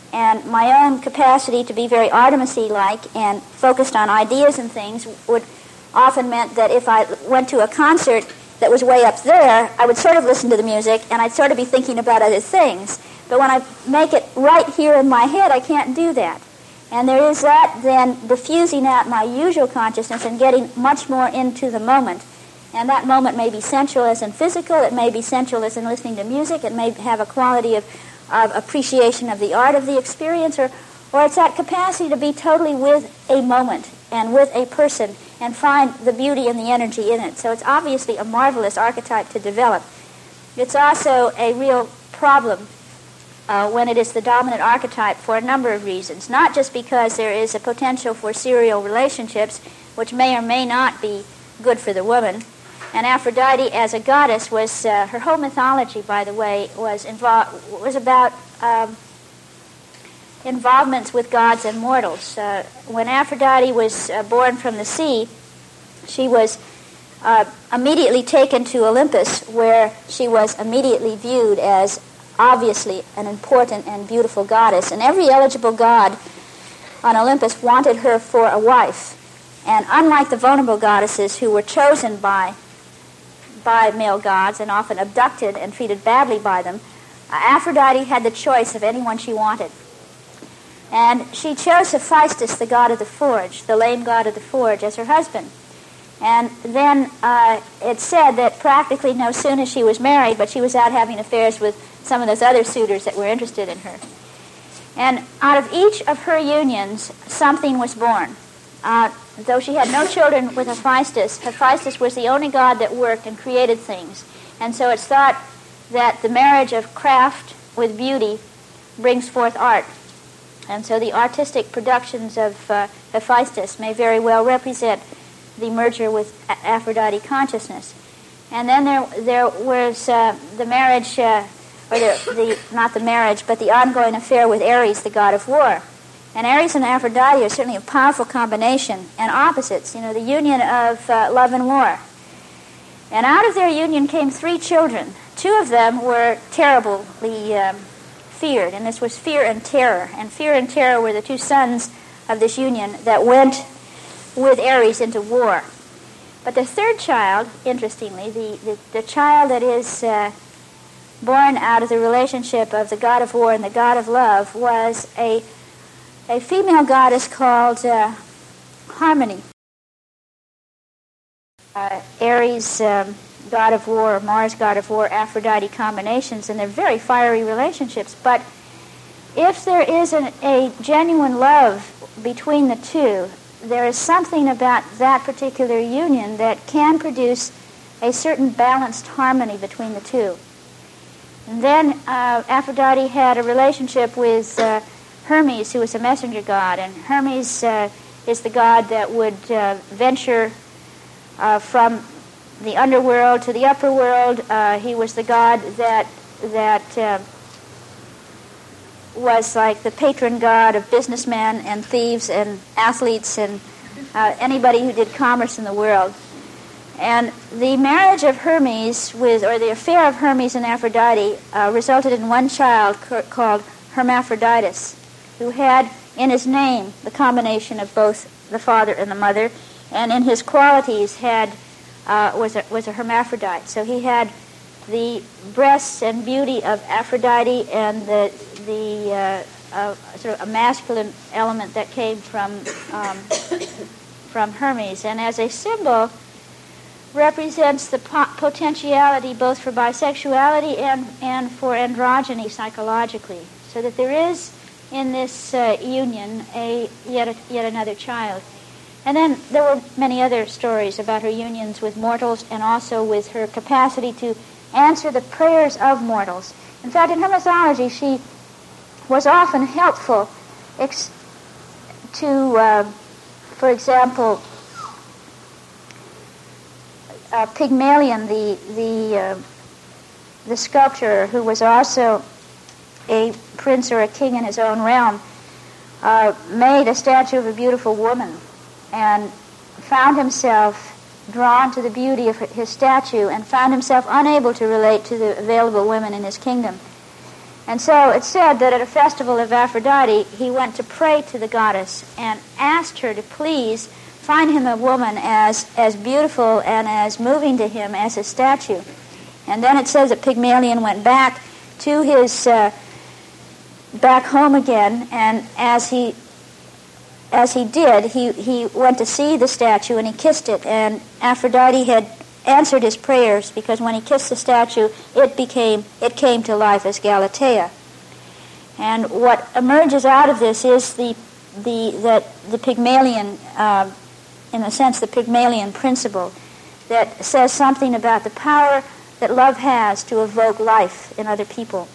and my own capacity to be very Artemisy-like and focused on ideas and things would often meant that if I went to a concert that was way up there, I would sort of listen to the music and I'd sort of be thinking about other things. But when I make it right here in my head, I can't do that. And there is that then diffusing out my usual consciousness and getting much more into the moment. And that moment may be sensual as in physical, it may be sensual as in listening to music, it may have a quality of, of appreciation of the art of the experience, or, or it's that capacity to be totally with a moment and with a person and find the beauty and the energy in it. So it's obviously a marvelous archetype to develop. It's also a real problem uh, when it is the dominant archetype for a number of reasons, not just because there is a potential for serial relationships, which may or may not be good for the woman. And Aphrodite, as a goddess, was uh, her whole mythology, by the way, was involved was about um, involvements with gods and mortals. Uh, when Aphrodite was uh, born from the sea, she was uh, immediately taken to Olympus, where she was immediately viewed as obviously an important and beautiful goddess. And every eligible god on Olympus wanted her for a wife. And unlike the vulnerable goddesses who were chosen by by male gods and often abducted and treated badly by them, uh, Aphrodite had the choice of anyone she wanted. And she chose Hephaestus, the god of the forge, the lame god of the forge, as her husband. And then uh, it's said that practically no sooner she was married, but she was out having affairs with some of those other suitors that were interested in her. And out of each of her unions, something was born. Uh, though she had no children with Hephaestus, Hephaestus was the only god that worked and created things. And so it's thought that the marriage of craft with beauty brings forth art. And so the artistic productions of uh, Hephaestus may very well represent the merger with A- Aphrodite consciousness. And then there there was uh, the marriage, uh, or the, the not the marriage, but the ongoing affair with Ares, the god of war. And Ares and Aphrodite are certainly a powerful combination, and opposites, you know, the union of uh, love and war. And out of their union came three children. Two of them were terribly um, feared, and this was Fear and Terror. And Fear and Terror were the two sons of this union that went with Ares into war. But the third child, interestingly, the, the, the child that is uh, born out of the relationship of the god of war and the god of love, was a a female goddess called uh, Harmony. Uh, Ares, um, god of war, Mars, god of war, Aphrodite combinations, and they're very fiery relationships. But if there is an, a genuine love between the two, there is something about that particular union that can produce a certain balanced harmony between the two. And then uh, Aphrodite had a relationship with uh, Hermes, who was a messenger god, and Hermes uh, is the god that would uh, venture uh, from the underworld to the upper world. Uh, he was the god that that uh, was like the patron god of businessmen and thieves and athletes and uh, anybody who did commerce in the world. And the marriage of Hermes with, or the affair of Hermes and Aphrodite uh, resulted in one child c- called Hermaphroditus, who had in his name the combination of both the father and the mother, and in his qualities had uh, was a, was a hermaphrodite. So he had the breasts and beauty of Aphrodite and the the uh, uh, sort of a masculine element that came from um, from Hermes, and as a symbol represents the po- potentiality both for bisexuality and and for androgyny psychologically, so that there is in this uh, union a yet a, yet another child. And then there were many other stories about her unions with mortals and also with her capacity to answer the prayers of mortals. In fact, in her mythology, she was often helpful ex- to, uh, for example, uh, Pygmalion, the the uh, the sculptor, who was also a prince or a king in his own realm, uh, made a statue of a beautiful woman and found himself drawn to the beauty of his statue and found himself unable to relate to the available women in his kingdom. And so it's said that at a festival of Aphrodite, he went to pray to the goddess and asked her to please find him a woman as, as beautiful and as moving to him as his statue. And then it says that Pygmalion went back to his, uh, back home again, and as he as he did, he, he went to see the statue and he kissed it, and Aphrodite had answered his prayers, because when he kissed the statue, it became it came to life as Galatea. And what emerges out of this is the the that the Pygmalion, uh, in a sense, the Pygmalion principle, that says something about the power that love has to evoke life in other people.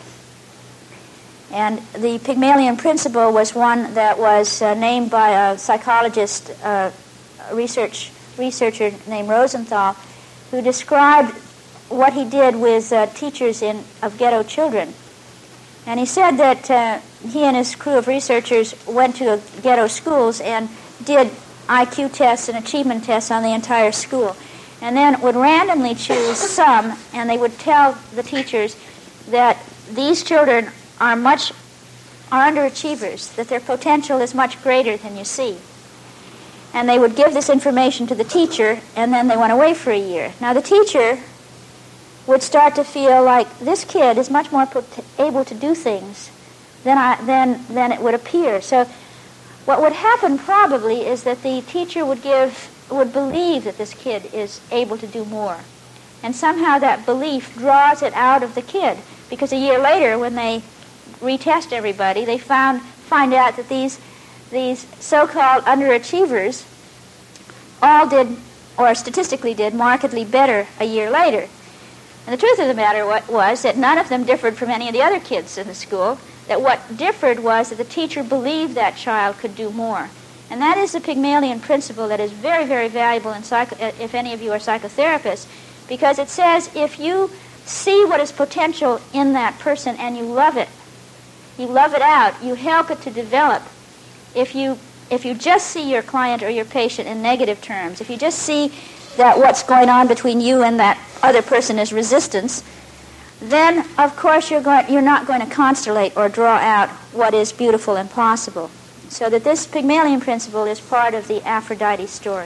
And the Pygmalion principle was one that was uh, named by a psychologist, uh, a research researcher named Rosenthal, who described what he did with uh, teachers in of ghetto children. And he said that uh, he and his crew of researchers went to ghetto schools and did I Q tests and achievement tests on the entire school, and then would randomly choose some, and they would tell the teachers that these children are much are underachievers, that their potential is much greater than you see. And they would give this information to the teacher, and then they went away for a year. Now the teacher would start to feel like this kid is much more pot- able to do things than, I, than, than it would appear. So what would happen probably is that the teacher would give would believe that this kid is able to do more. And somehow that belief draws it out of the kid, because a year later when they retest everybody, they found find out that these these so-called underachievers all did, or statistically did, markedly better a year later. And the truth of the matter was that none of them differed from any of the other kids in the school, that what differed was that the teacher believed that child could do more. And that is the Pygmalion principle that is very, very valuable in psycho- if any of you are psychotherapists, because it says if you see what is potential in that person and you love it, you love it out, you help it to develop. If you if you just see your client or your patient in negative terms, if you just see that what's going on between you and that other person is resistance, then of course you're going you're not going to constellate or draw out what is beautiful and possible. So that this Pygmalion principle is part of the Aphrodite story.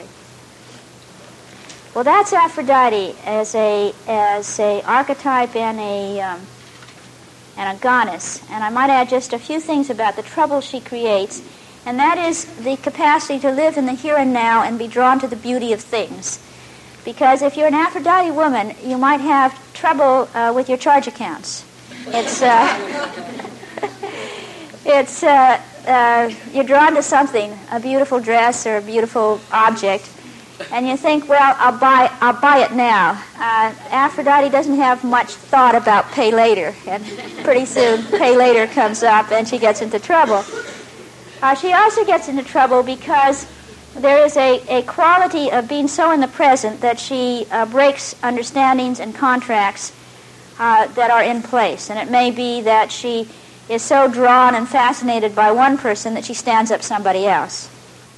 Well, that's Aphrodite as a as a archetype and a um, and a goddess. And I might add just a few things about the trouble she creates, and that is the capacity to live in the here and now and be drawn to the beauty of things. Because if you're an Aphrodite woman, you might have trouble uh, with your charge accounts. It's uh, it's uh, uh, you're drawn to something, a beautiful dress or a beautiful object, and you think, well, I'll buy I'll buy it now. Uh, Aphrodite doesn't have much thought about pay later, and pretty soon pay later comes up and she gets into trouble. Uh, she also gets into trouble because there is a, a quality of being so in the present that she uh, breaks understandings and contracts uh, that are in place. And it may be that she is so drawn and fascinated by one person that she stands up somebody else.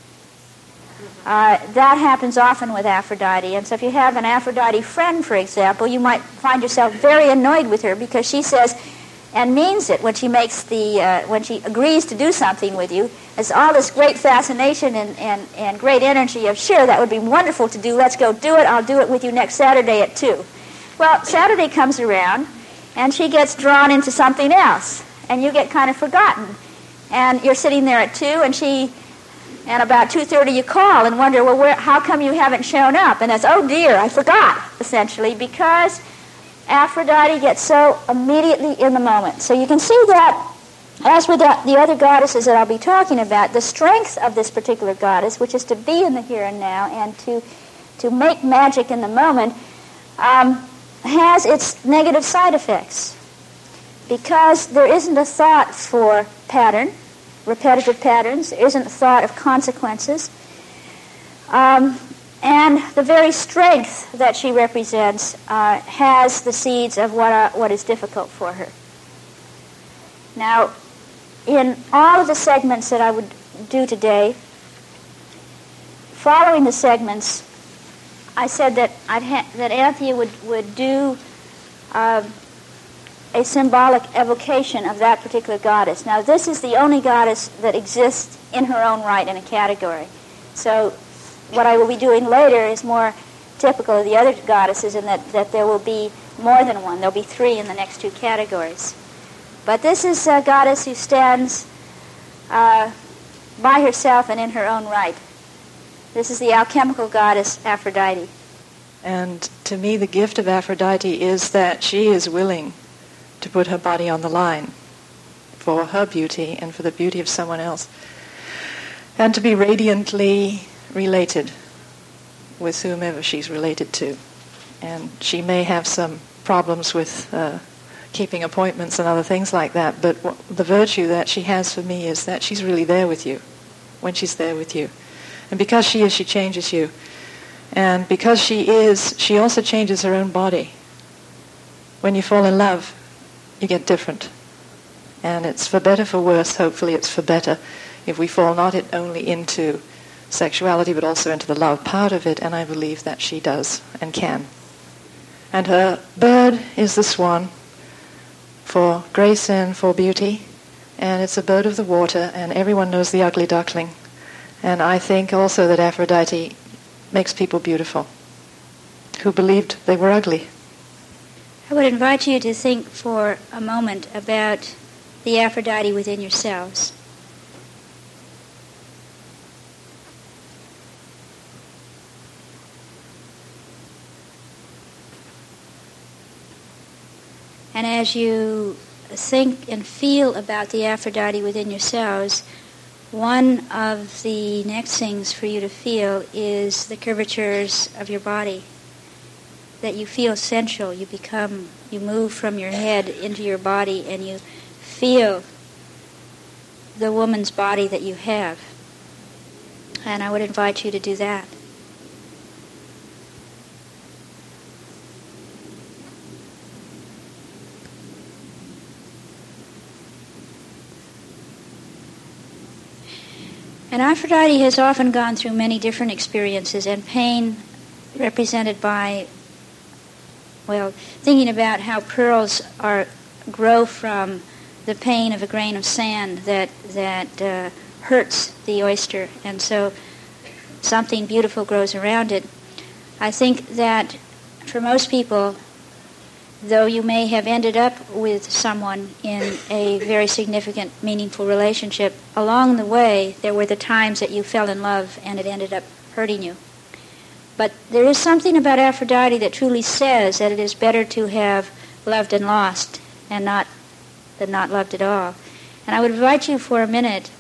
Uh, that happens often with Aphrodite. And so if you have an Aphrodite friend, for example, you might find yourself very annoyed with her because she says and means it when she makes the uh, when she agrees to do something with you. It's all this great fascination and, and, and great energy of, sure, that would be wonderful to do. Let's go do it. I'll do it with you next Saturday at two. Well, Saturday comes around, and she gets drawn into something else, and you get kind of forgotten. And you're sitting there at two, and she, and about two thirty you call and wonder, well, where, how come you haven't shown up? And that's, oh dear, I forgot, essentially, because Aphrodite gets so immediately in the moment. So you can see that, as with the, the other goddesses that I'll be talking about, the strength of this particular goddess, which is to be in the here and now and to to make magic in the moment, um, has its negative side effects. Because there isn't a thought for pattern, repetitive patterns, there isn't a thought of consequences, um, and the very strength that she represents uh, has the seeds of what uh, what is difficult for her. Now, in all of the segments that I would do today, following the segments, I said that I'd ha- that Anthea would would do uh, a symbolic evocation of that particular goddess. Now, this is the only goddess that exists in her own right in a category. So what I will be doing later is more typical of the other goddesses in that, that there will be more than one. There will be three in the next two categories. But this is a goddess who stands uh, by herself and in her own right. This is the alchemical goddess Aphrodite. And to me, the gift of Aphrodite is that she is willing to put her body on the line for her beauty and for the beauty of someone else, and to be radiantly related with whomever she's related to. And she may have some problems with uh, keeping appointments and other things like that, but w- the virtue that she has for me is that she's really there with you when she's there with you. And because she is, she changes you. And because she is, she also changes her own body. When you fall in love, you get different. And it's for better, for worse. Hopefully it's for better if we fall not it only into sexuality but also into the love part of it, and I believe that she does and can. And her bird is the swan, for grace and for beauty, and it's a bird of the water, and everyone knows the ugly duckling. And I think also that Aphrodite makes people beautiful who believed they were ugly. I would invite you to think for a moment about the Aphrodite within yourselves. And as you think and feel about the Aphrodite within yourselves, one of the next things for you to feel is the curvatures of your body. That you feel sensual, you become, you move from your head into your body and you feel the woman's body that you have. And I would invite you to do that. And Aphrodite has often gone through many different experiences, and pain represented by, well, thinking about how pearls are grow from the pain of a grain of sand that that uh, hurts the oyster, and so something beautiful grows around it. I think that for most people, though you may have ended up with someone in a very significant, meaningful relationship, along the way there were the times that you fell in love and it ended up hurting you. But there is something about Aphrodite that truly says that it is better to have loved and lost and not than not loved at all. And I would invite you for a minute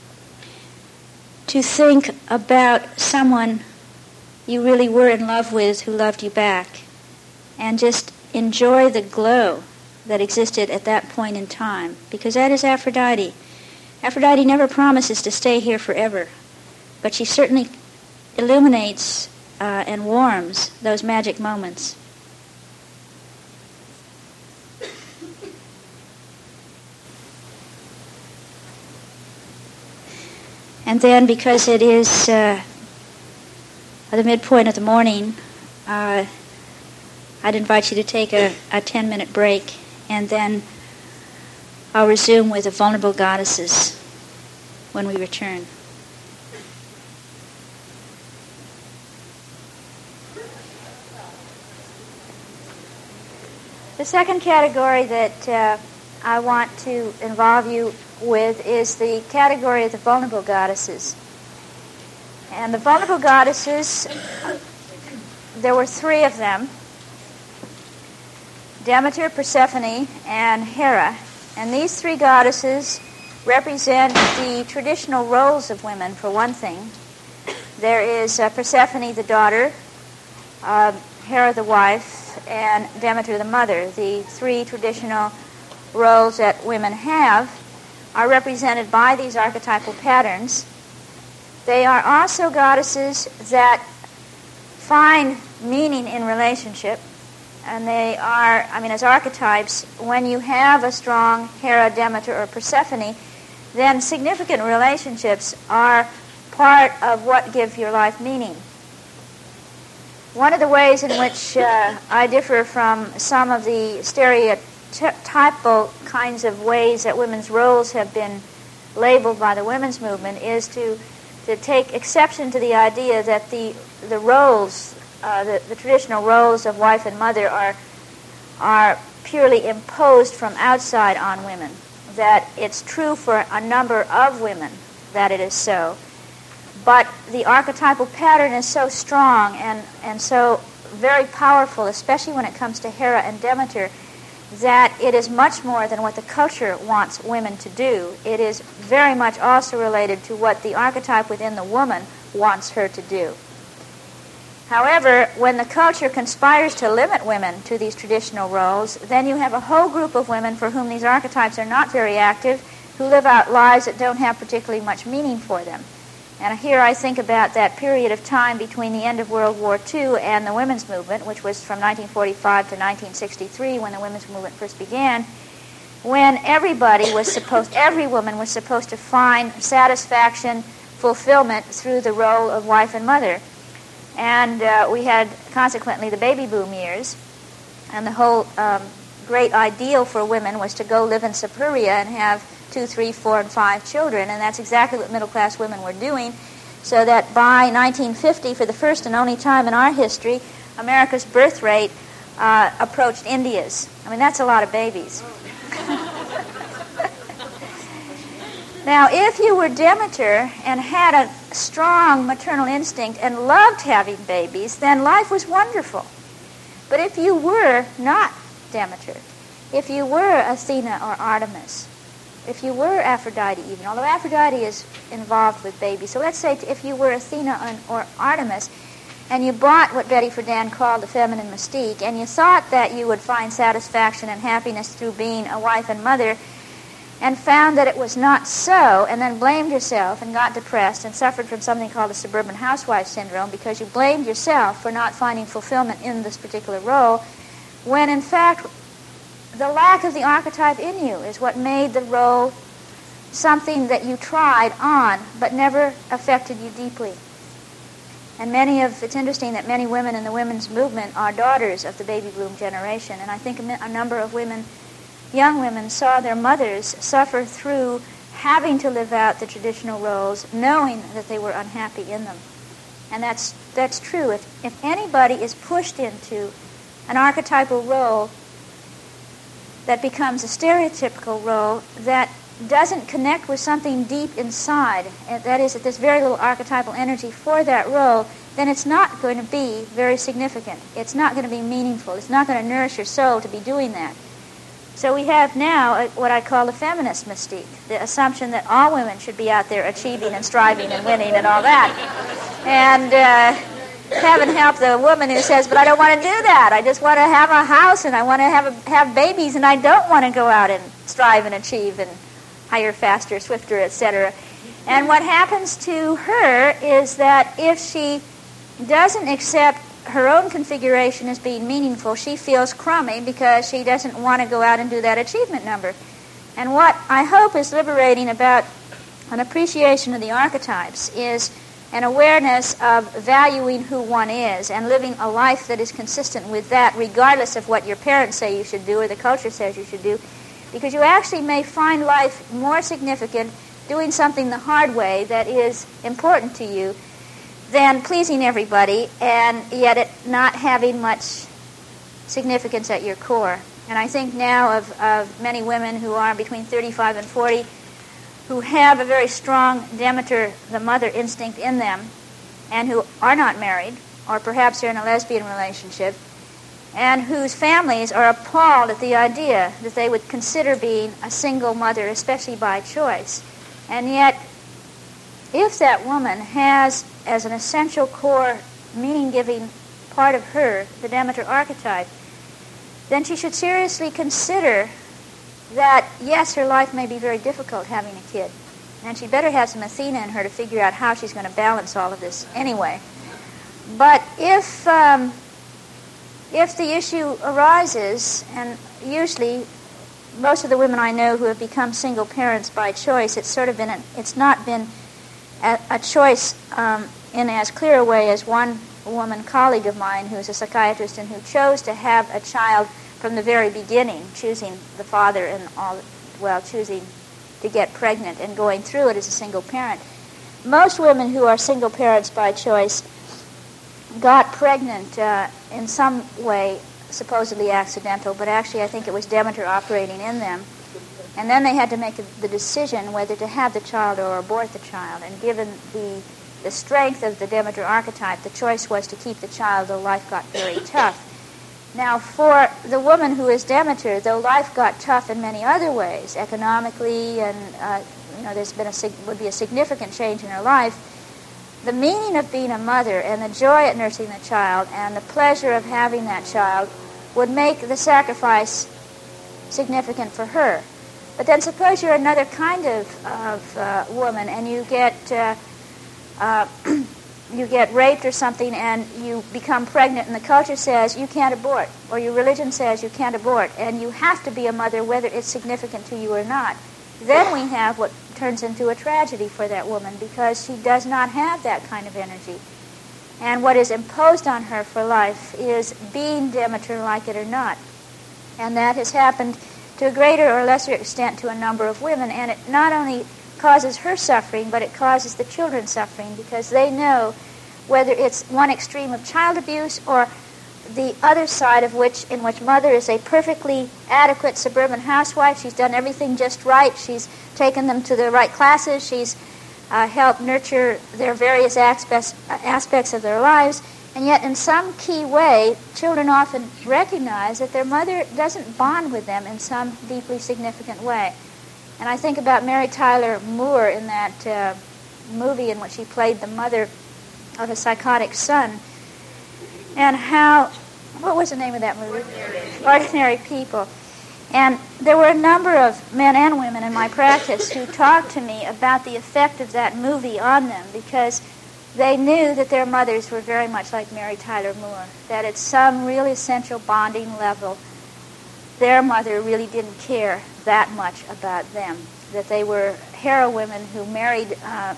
to think about someone you really were in love with who loved you back, and just enjoy the glow that existed at that point in time, because that is Aphrodite. Aphrodite never promises to stay here forever, but she certainly illuminates uh, and warms those magic moments. And then, because it is uh, the midpoint of the morning, uh, I'd invite you to take a, a ten-minute break, and then I'll resume with the vulnerable goddesses when we return. The second category that uh, I want to involve you with is the category of the vulnerable goddesses. And the vulnerable goddesses, there were three of them: Demeter, Persephone, and Hera. And these three goddesses represent the traditional roles of women, for one thing. There is uh, Persephone, the daughter, uh, Hera, the wife, and Demeter, the mother. The three traditional roles that women have are represented by these archetypal patterns. They are also goddesses that find meaning in relationship. And they are, I mean, as archetypes, when you have a strong Hera, Demeter, or Persephone, then significant relationships are part of what give your life meaning. One of the ways in which uh, I differ from some of the stereotypical archetypal kinds of ways that women's roles have been labeled by the women's movement is to to take exception to the idea that the the roles, uh, the, the traditional roles of wife and mother are are purely imposed from outside on women. That it's true for a number of women that it is so, but the archetypal pattern is so strong and, and so very powerful, especially when it comes to Hera and Demeter, that it is much more than what the culture wants women to do. It is very much also related to what the archetype within the woman wants her to do. However, when the culture conspires to limit women to these traditional roles, then you have a whole group of women for whom these archetypes are not very active, who live out lives that don't have particularly much meaning for them. And here I think about that period of time between the end of World War Two and the women's movement, which was from nineteen forty-five to nineteen sixty-three, when the women's movement first began, when everybody was supposed, every woman was supposed to find satisfaction, fulfillment through the role of wife and mother. And uh, we had, consequently, the baby boom years, and the whole um, great ideal for women was to go live in suburbia and have two, three, four, and five children, and that's exactly what middle-class women were doing, so that by nineteen fifty, for the first and only time in our history, America's birth rate uh, approached India's. I mean, that's a lot of babies. Now, if you were Demeter and had a strong maternal instinct and loved having babies, then life was wonderful. But if you were not Demeter, if you were Athena or Artemis, if you were Aphrodite even, although Aphrodite is involved with babies, so let's say if you were Athena or Artemis, and you bought what Betty Friedan called the feminine mystique, and you thought that you would find satisfaction and happiness through being a wife and mother, and found that it was not so, and then blamed yourself and got depressed and suffered from something called the suburban housewife syndrome because you blamed yourself for not finding fulfillment in this particular role, when in fact the lack of the archetype in you is what made the role something that you tried on but never affected you deeply. And many of, it's interesting that many women in the women's movement are daughters of the baby boom generation, and I think a, a number of women, young women, saw their mothers suffer through having to live out the traditional roles, knowing that they were unhappy in them. And that's that's true. If, if anybody is pushed into an archetypal role that becomes a stereotypical role that doesn't connect with something deep inside, and that is that there's very little archetypal energy for that role, then it's not going to be very significant. It's not going to be meaningful. It's not going to nourish your soul to be doing that. So we have now a, what I call the feminist mystique, the assumption that all women should be out there achieving and striving and winning and all that. And uh, heaven help the woman who says, but I don't want to do that. I just want to have a house and I want to have a, have babies and I don't want to go out and strive and achieve and higher, faster, swifter, et cetera. And what happens to her is that if she doesn't accept her own configuration as being meaningful, she feels crummy because she doesn't want to go out and do that achievement number. And what I hope is liberating about an appreciation of the archetypes is an awareness of valuing who one is and living a life that is consistent with that, regardless of what your parents say you should do or the culture says you should do, because you actually may find life more significant doing something the hard way that is important to you than pleasing everybody, and yet it not having much significance at your core. And I think now of, of many women who are between thirty-five and forty who have a very strong Demeter, the mother instinct in them, and who are not married, or perhaps they're in a lesbian relationship, and whose families are appalled at the idea that they would consider being a single mother, especially by choice. And yet, if that woman has as an essential core meaning-giving part of her the Demeter archetype, then she should seriously consider that, yes, her life may be very difficult having a kid, and she'd better have some Athena in her to figure out how she's going to balance all of this anyway. But if um, if the issue arises, and usually most of the women I know who have become single parents by choice, it's sort of been an, it's not been a, a choice um, in as clear a way as one woman colleague of mine who's a psychiatrist and who chose to have a child from the very beginning, choosing the father and all, well, choosing to get pregnant and going through it as a single parent. Most women who are single parents by choice got pregnant uh, in some way, supposedly accidental, but actually I think it was Demeter operating in them. And then they had to make the decision whether to have the child or abort the child. And given the, the strength of the Demeter archetype, the choice was to keep the child, though life got very tough. Now, for the woman who is Demeter, though life got tough in many other ways, economically, and uh, you know, there's been a would be a significant change in her life, the meaning of being a mother and the joy at nursing the child and the pleasure of having that child would make the sacrifice significant for her. But then suppose you're another kind of, of uh, woman and you get uh, uh, you get raped or something and you become pregnant and the culture says you can't abort, or your religion says you can't abort, and you have to be a mother whether it's significant to you or not. Then we have what turns into a tragedy for that woman because she does not have that kind of energy. And what is imposed on her for life is being Demeter, like it or not. And that has happened to a greater or lesser extent to a number of women, and it not only causes her suffering, but it causes the children suffering because they know whether it's one extreme of child abuse or the other side of which, in which mother is a perfectly adequate suburban housewife. She's done everything just right. She's taken them to the right classes. She's uh, helped nurture their various aspects, aspects of their lives. And yet, in some key way, children often recognize that their mother doesn't bond with them in some deeply significant way. And I think about Mary Tyler Moore in that uh, movie in which she played the mother of a psychotic son, and how, what was the name of that movie? Ordinary People. And there were a number of men and women in my practice who talked to me about the effect of that movie on them because they knew that their mothers were very much like Mary Tyler Moore, that at some really essential bonding level, their mother really didn't care that much about them, that they were herowomen who married, uh,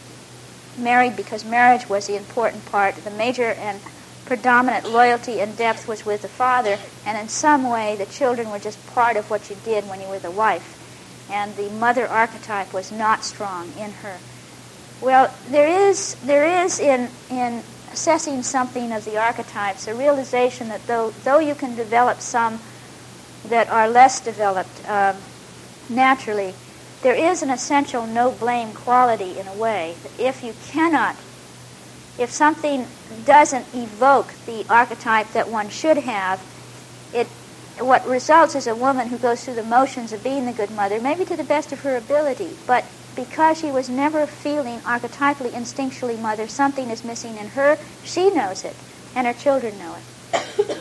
married because marriage was the important part. The major and predominant loyalty and depth was with the father, and in some way the children were just part of what you did when you were the wife. And the mother archetype was not strong in her. Well, there is there is in in assessing something of the archetypes a realization that though though you can develop some that are less developed um, naturally, there is an essential no-blame quality in a way. If you cannot, if something doesn't evoke the archetype that one should have, it what results is a woman who goes through the motions of being the good mother, maybe to the best of her ability, but because she was never feeling archetypally, instinctually mother, something is missing in her. She knows it, and her children know it.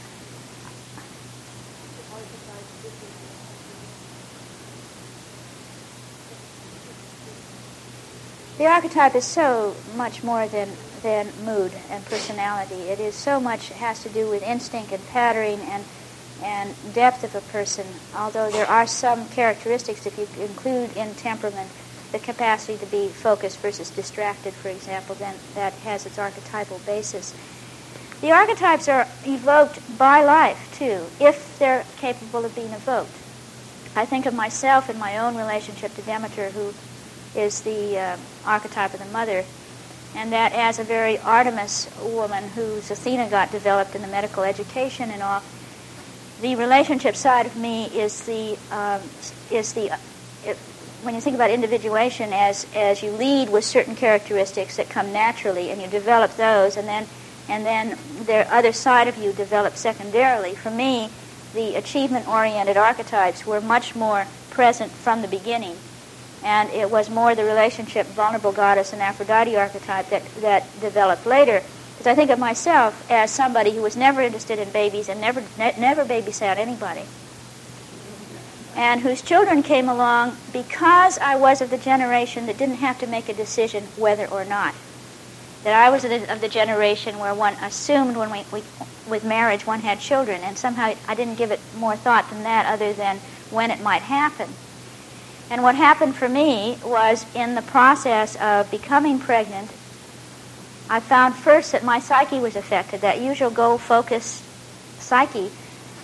The archetype is so much more than, than mood and personality. It is so much, has to do with instinct and patterning and and depth of a person, although there are some characteristics, if you include in temperament the capacity to be focused versus distracted, for example, then that has its archetypal basis. The archetypes are evoked by life, too, if they're capable of being evoked. I think of myself in my own relationship to Demeter, who is the uh, archetype of the mother, and that as a very Artemis woman whose Athena got developed in the medical education and all, the relationship side of me is the um, is the uh, it, when you think about individuation as as you lead with certain characteristics that come naturally and you develop those, and then and then the other side of you develops secondarily. For me, the achievement-oriented archetypes were much more present from the beginning, and it was more the relationship vulnerable goddess and Aphrodite archetype that that developed later. Because I think of myself as somebody who was never interested in babies and never ne- never babysat anybody, and whose children came along because I was of the generation that didn't have to make a decision whether or not. That I was of the, of the generation where one assumed when we, we, with marriage, one had children, and somehow I didn't give it more thought than that other than when it might happen. And what happened for me was in the process of becoming pregnant, I found first that my psyche was affected, that usual goal-focused psyche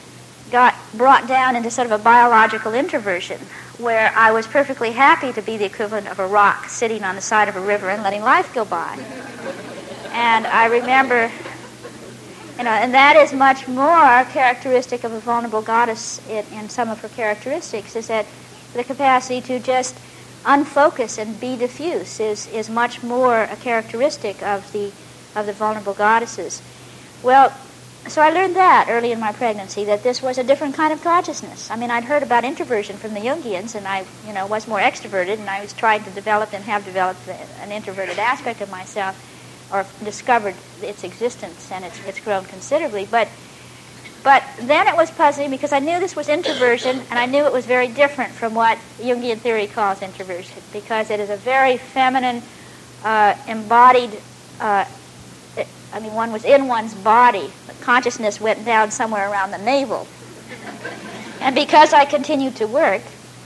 got brought down into sort of a biological introversion, where I was perfectly happy to be the equivalent of a rock sitting on the side of a river and letting life go by. And I remember, you know, and that is much more characteristic of a vulnerable goddess in, in some of her characteristics, is that the capacity to just unfocus and be diffuse is, is much more a characteristic of the of the vulnerable goddesses. Well, so I learned that early in my pregnancy, that this was a different kind of consciousness. I mean, I'd heard about introversion from the Jungians, and I, you know, was more extroverted, and I was trying to develop and have developed an introverted aspect of myself, or discovered its existence, and it's it's grown considerably. But but then it was puzzling because I knew this was introversion, and I knew it was very different from what Jungian theory calls introversion, because it is a very feminine, uh, embodied. Uh, I mean, one was in one's body. The consciousness went down somewhere around the navel. And because I continued to work,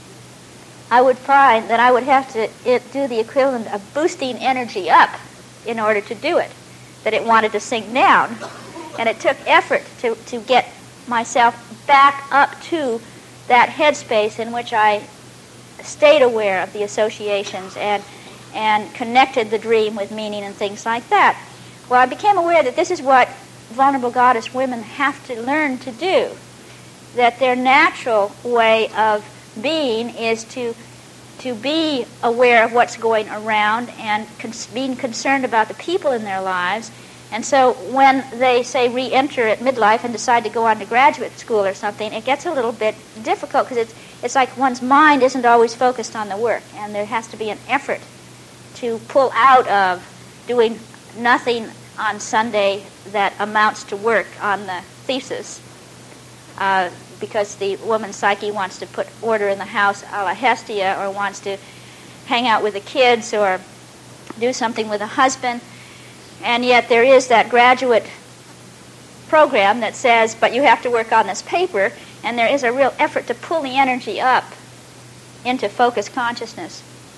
I would find that I would have to it, do the equivalent of boosting energy up in order to do it, that it wanted to sink down. And it took effort to, to get myself back up to that headspace in which I stayed aware of the associations and, and connected the dream with meaning and things like that. Well, I became aware that this is what vulnerable goddess women have to learn to do, that their natural way of being is to to be aware of what's going around and cons- being concerned about the people in their lives. And so when they, say, re-enter at midlife and decide to go on to graduate school or something, it gets a little bit difficult because it's, it's like one's mind isn't always focused on the work, and there has to be an effort to pull out of doing nothing on Sunday that amounts to work on the thesis, uh, because the woman's psyche wants to put order in the house a la Hestia, or wants to hang out with the kids or do something with a husband. And yet there is that graduate program that says, but you have to work on this paper, and there is a real effort to pull the energy up into focused consciousness.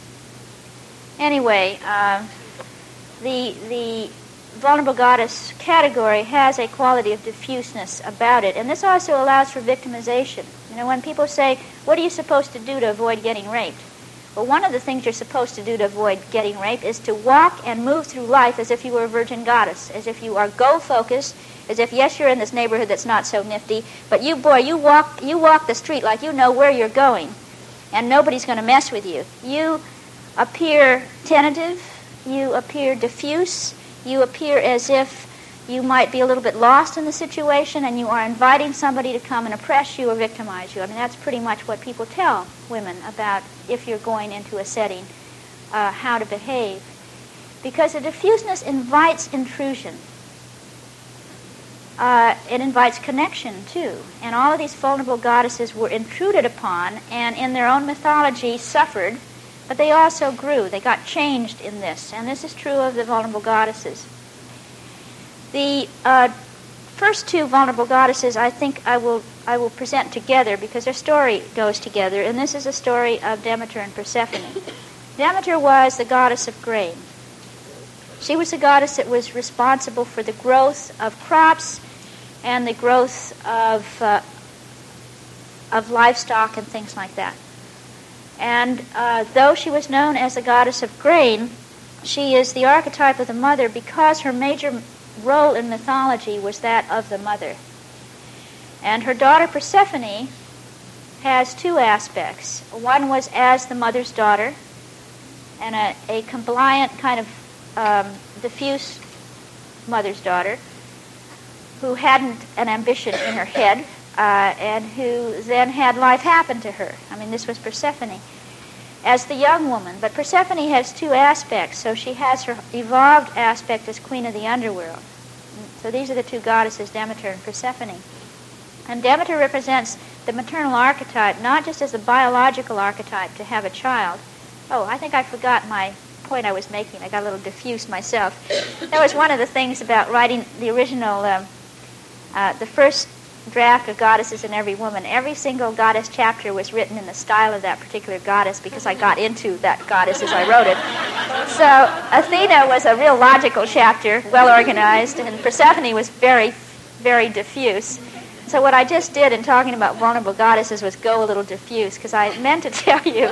Anyway, uh, the the vulnerable goddess category has a quality of diffuseness about it, and this also allows for victimization. You know, when people say, what are you supposed to do to avoid getting raped? Well, one of the things you're supposed to do to avoid getting raped is to walk and move through life as if you were a virgin goddess, as if you are goal-focused, as if, yes, you're in this neighborhood that's not so nifty, but you, boy, you walk, you walk the street like you know where you're going, and nobody's going to mess with you. You appear tentative, you appear diffuse, you appear as if you might be a little bit lost in the situation, and you are inviting somebody to come and oppress you or victimize you. I mean, that's pretty much what people tell women about if you're going into a setting, uh, how to behave. Because the diffuseness invites intrusion. Uh, it invites connection, too. And all of these vulnerable goddesses were intruded upon, and in their own mythology suffered, but they also grew. They got changed in this, and this is true of the vulnerable goddesses. The uh, first two vulnerable goddesses, I think I will I will present together because their story goes together, and this is a story of Demeter and Persephone. Demeter was the goddess of grain. She was the goddess that was responsible for the growth of crops and the growth of uh, of livestock and things like that. And uh, though she was known as the goddess of grain, she is the archetype of the mother because her major role in mythology was that of the mother. And her daughter Persephone has two aspects. One was as the mother's daughter, and a, a compliant kind of um, diffuse mother's daughter who hadn't an ambition in her head, Uh, and who then had life happen to her. I mean, this was Persephone as the young woman. But Persephone has two aspects. So she has her evolved aspect as queen of the underworld. So these are the two goddesses, Demeter and Persephone. And Demeter represents the maternal archetype, not just as the biological archetype to have a child. Oh, I think I forgot my point I was making. I got a little diffuse myself. That was one of the things about writing the original, um, uh, the first draft of Goddesses in Every Woman. Every single goddess chapter was written in the style of that particular goddess because I got into that goddess as I wrote it. So Athena was a real logical chapter, well organized, and Persephone was very, very diffuse. So what I just did in talking about vulnerable goddesses was go a little diffuse, because I meant to tell you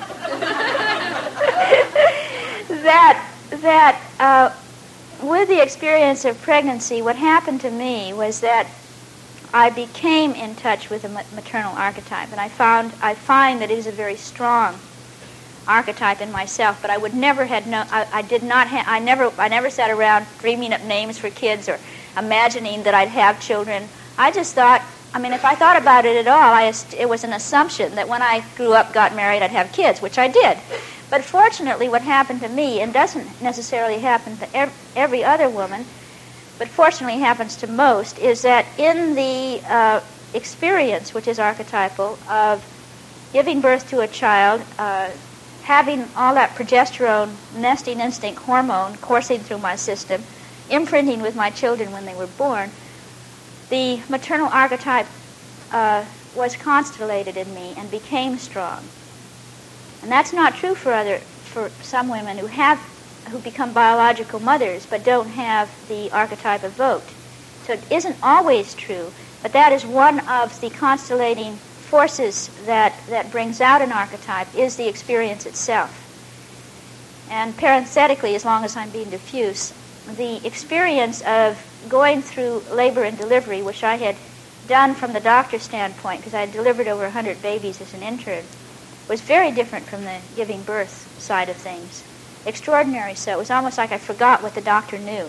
that that uh, with the experience of pregnancy, what happened to me was that I became in touch with a maternal archetype, and I found I find that it is a very strong archetype in myself. But I would never had no I, I did not ha- I never I never sat around dreaming up names for kids or imagining that I'd have children. I just thought, I mean, if I thought about it at all, I, it was an assumption that when I grew up, got married, I'd have kids, which I did. But fortunately, what happened to me, and doesn't necessarily happen to ev- every other woman, but fortunately happens to most, is that in the uh, experience, which is archetypal, of giving birth to a child, uh, having all that progesterone, nesting instinct hormone coursing through my system, imprinting with my children when they were born, the maternal archetype uh, was constellated in me and became strong. And that's not true for other for some women who have who become biological mothers but don't have the archetype evoked. So it isn't always true, but that is one of the constellating forces that, that brings out an archetype, is the experience itself. And parenthetically, as long as I'm being diffuse, the experience of going through labor and delivery, which I had done from the doctor's standpoint, because I had delivered over one hundred babies as an intern, was very different from the giving birth side of things. Extraordinary so. It was almost like I forgot what the doctor knew.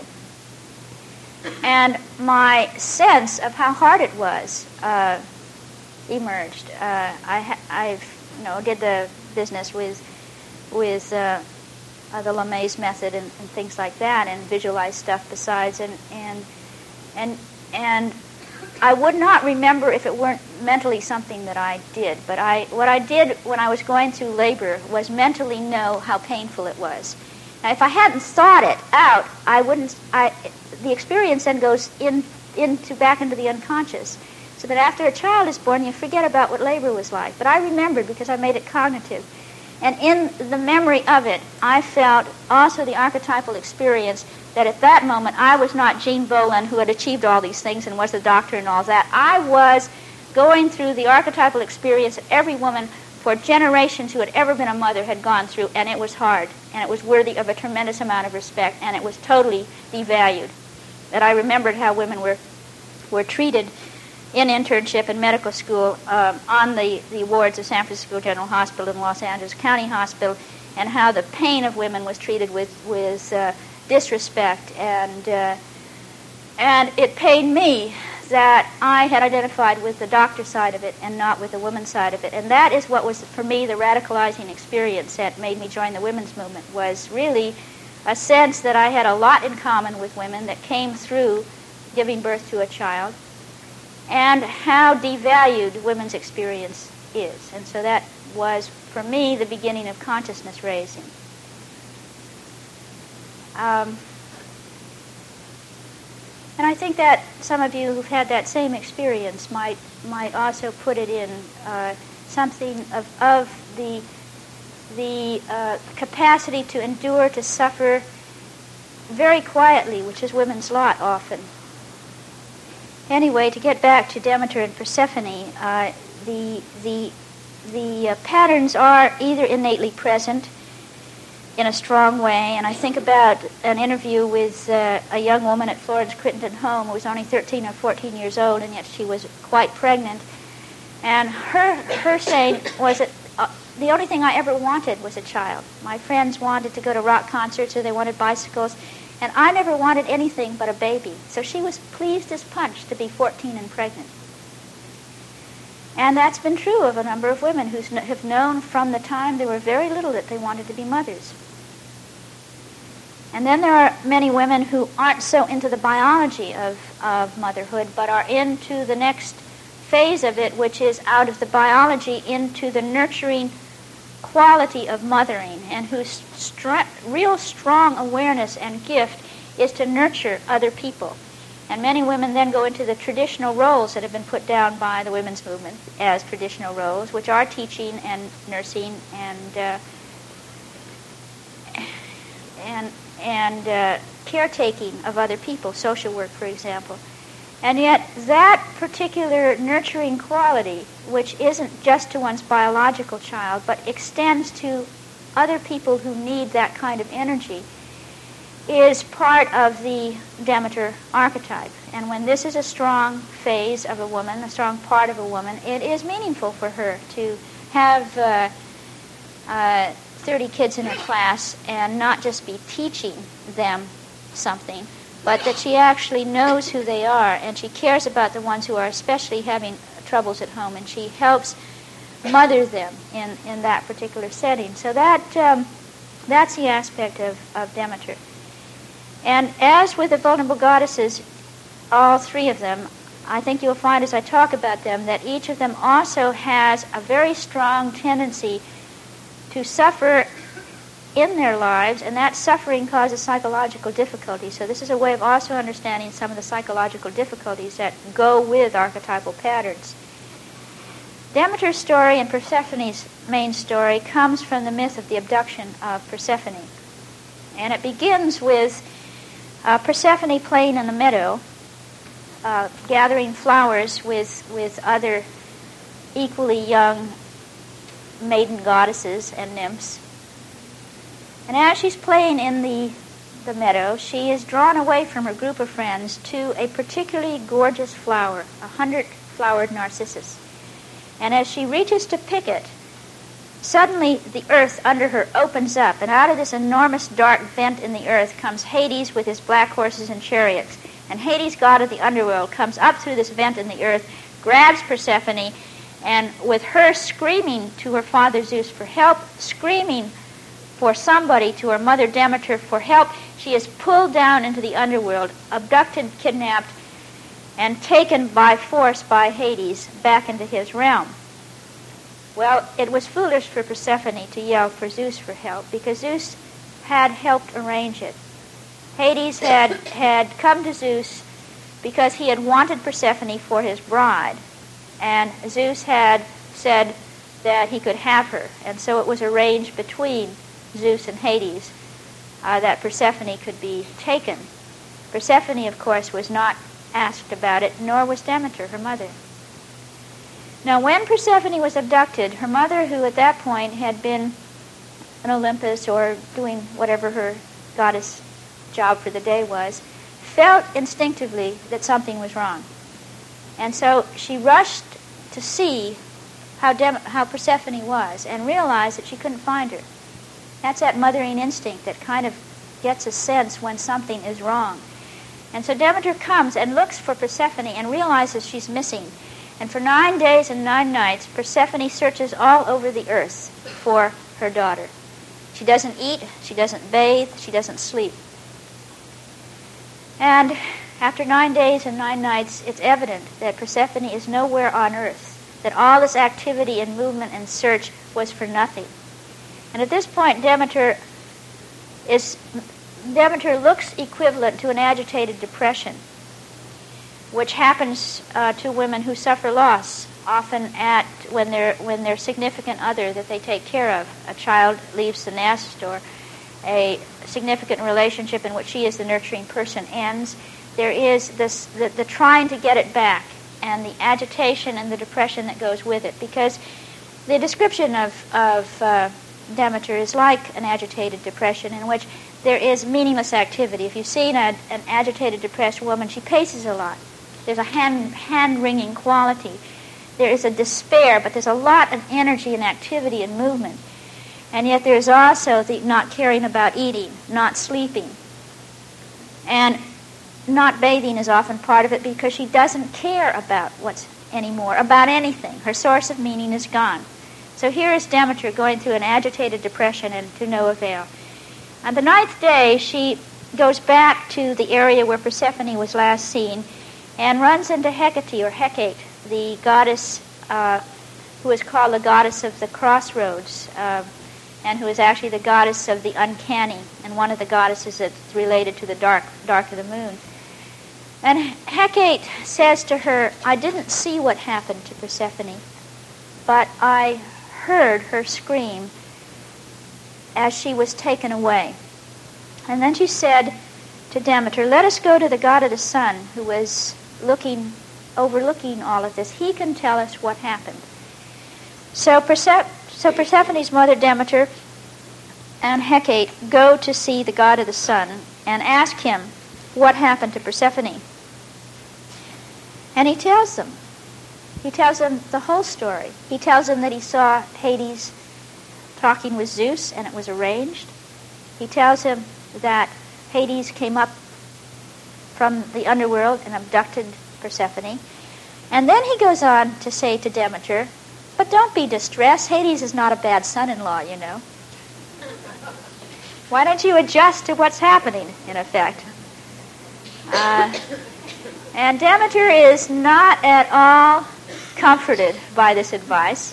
And my sense of how hard it was uh, emerged. Uh, I ha- I've, you know, did the business with with uh, uh, the LeMay's method and, and things like that, and visualized stuff besides, and and and and I would not remember if it weren't mentally something that I did. But I, what I did when I was going through labor was mentally know how painful it was. Now, if I hadn't thought it out, I wouldn't. I, the experience then goes in into back into the unconscious, so that after a child is born, you forget about what labor was like. But I remembered because I made it cognitive, and in the memory of it, I felt also the archetypal experience that at that moment I was not Jean Boland, who had achieved all these things and was a doctor and all that. I was going through the archetypal experience that every woman for generations who had ever been a mother had gone through, and it was hard, and it was worthy of a tremendous amount of respect, and it was totally devalued. That I remembered how women were were treated in internship and medical school um, on the, the wards of San Francisco General Hospital and Los Angeles County Hospital, and how the pain of women was treated with, with uh, disrespect, and uh, and it pained me that I had identified with the doctor side of it and not with the women's side of it. And that is what was, for me, the radicalizing experience that made me join the women's movement, was really a sense that I had a lot in common with women that came through giving birth to a child, and how devalued women's experience is. And so that was, for me, the beginning of consciousness raising. Um, and I think that some of you who've had that same experience might might also put it in uh, something of of the the uh, capacity to endure, to suffer very quietly, which is women's lot often. Anyway, to get back to Demeter and Persephone, uh, the the the uh, patterns are either innately present in a strong way, and I think about an interview with uh, a young woman at Florence Crittenton Home who was only thirteen or fourteen years old, and yet she was quite pregnant. And her her saying was that uh, the only thing I ever wanted was a child. My friends wanted to go to rock concerts, or they wanted bicycles, and I never wanted anything but a baby. So she was pleased as punch to be fourteen and pregnant. And that's been true of a number of women who have known from the time they were very little that they wanted to be mothers. And then there are many women who aren't so into the biology of, of motherhood, but are into the next phase of it, which is out of the biology into the nurturing quality of mothering, and whose str- real strong awareness and gift is to nurture other people. And many women then go into the traditional roles that have been put down by the women's movement as traditional roles, which are teaching and nursing and uh, and and uh, caretaking of other people, social work, for example. And yet that particular nurturing quality, which isn't just to one's biological child, but extends to other people who need that kind of energy, is part of the Demeter archetype. And when this is a strong phase of a woman, a strong part of a woman, it is meaningful for her to have uh, uh, thirty kids in her class and not just be teaching them something, but that she actually knows who they are, and she cares about the ones who are especially having troubles at home, and she helps mother them in, in that particular setting. So that um, that's the aspect of, of Demeter. And as with the vulnerable goddesses, all three of them, I think you'll find as I talk about them that each of them also has a very strong tendency to suffer in their lives, and that suffering causes psychological difficulties. So this is a way of also understanding some of the psychological difficulties that go with archetypal patterns. Demeter's story and Persephone's main story comes from the myth of the abduction of Persephone. And it begins with uh, Persephone playing in the meadow, uh, gathering flowers with, with other equally young maiden goddesses and nymphs. And as she's playing in the, the meadow, she is drawn away from her group of friends to a particularly gorgeous flower, a hundred-flowered narcissus. And as she reaches to pick it, suddenly the earth under her opens up, and out of this enormous dark vent in the earth comes Hades with his black horses and chariots. And Hades, god of the underworld, comes up through this vent in the earth, grabs Persephone, and with her screaming to her father Zeus for help, screaming for somebody to her mother Demeter for help, she is pulled down into the underworld, abducted, kidnapped, and taken by force by Hades back into his realm. Well, it was foolish for Persephone to yell for Zeus for help, because Zeus had helped arrange it. Hades had, had come to Zeus because he had wanted Persephone for his bride, and Zeus had said that he could have her, and so it was arranged between Zeus and Hades uh, that Persephone could be taken. Persephone, of course, was not asked about it, nor was Demeter, her mother. Now, when Persephone was abducted, her mother, who at that point had been in Olympus or doing whatever her goddess job for the day was, felt instinctively that something was wrong. And so she rushed to see how, Dem- how Persephone was and realized that she couldn't find her. That's that mothering instinct that kind of gets a sense when something is wrong. And so Demeter comes and looks for Persephone and realizes she's missing. And for nine days and nine nights, Persephone searches all over the earth for her daughter. She doesn't eat, she doesn't bathe, she doesn't sleep. And after nine days and nine nights, it's evident that Persephone is nowhere on earth, that all this activity and movement and search was for nothing. And at this point, Demeter is Demeter looks equivalent to an agitated depression, which happens uh, to women who suffer loss, often at when their when their significant other that they take care of, a child leaves the nest, or a significant relationship in which she is the nurturing person ends. There is this the, the trying to get it back, and the agitation and the depression that goes with it, because the description of of uh, Demeter is like an agitated depression, in which there is meaningless activity. If you've seen a, an agitated, depressed woman, she paces a lot. There's a hand, hand-wringing quality. There is a despair, but there's a lot of energy and activity and movement. And yet there's also the not caring about eating, not sleeping. And not bathing is often part of it, because she doesn't care about what's anymore, about anything. Her source of meaning is gone. So here is Demeter going through an agitated depression and to no avail. On the ninth day, she goes back to the area where Persephone was last seen and runs into Hecate, or Hecate, the goddess uh, who is called the goddess of the crossroads, uh, and who is actually the goddess of the uncanny, and one of the goddesses that's related to the dark, dark of the moon. And Hecate says to her, I didn't see what happened to Persephone, but I heard her scream as she was taken away. And then she said to Demeter, let us go to the god of the sun, who was looking, overlooking all of this. He can tell us what happened. So, Perse- so Persephone's mother Demeter and Hecate go to see the god of the sun and ask him what happened to Persephone. And he tells them. He tells them the whole story. He tells them that he saw Hades talking with Zeus and it was arranged. He tells him that Hades came up from the underworld and abducted Persephone. And then he goes on to say to Demeter, but don't be distressed. Hades is not a bad son-in-law, you know. Why don't you adjust to what's happening, in effect? Uh, and Demeter is not at all comforted by this advice.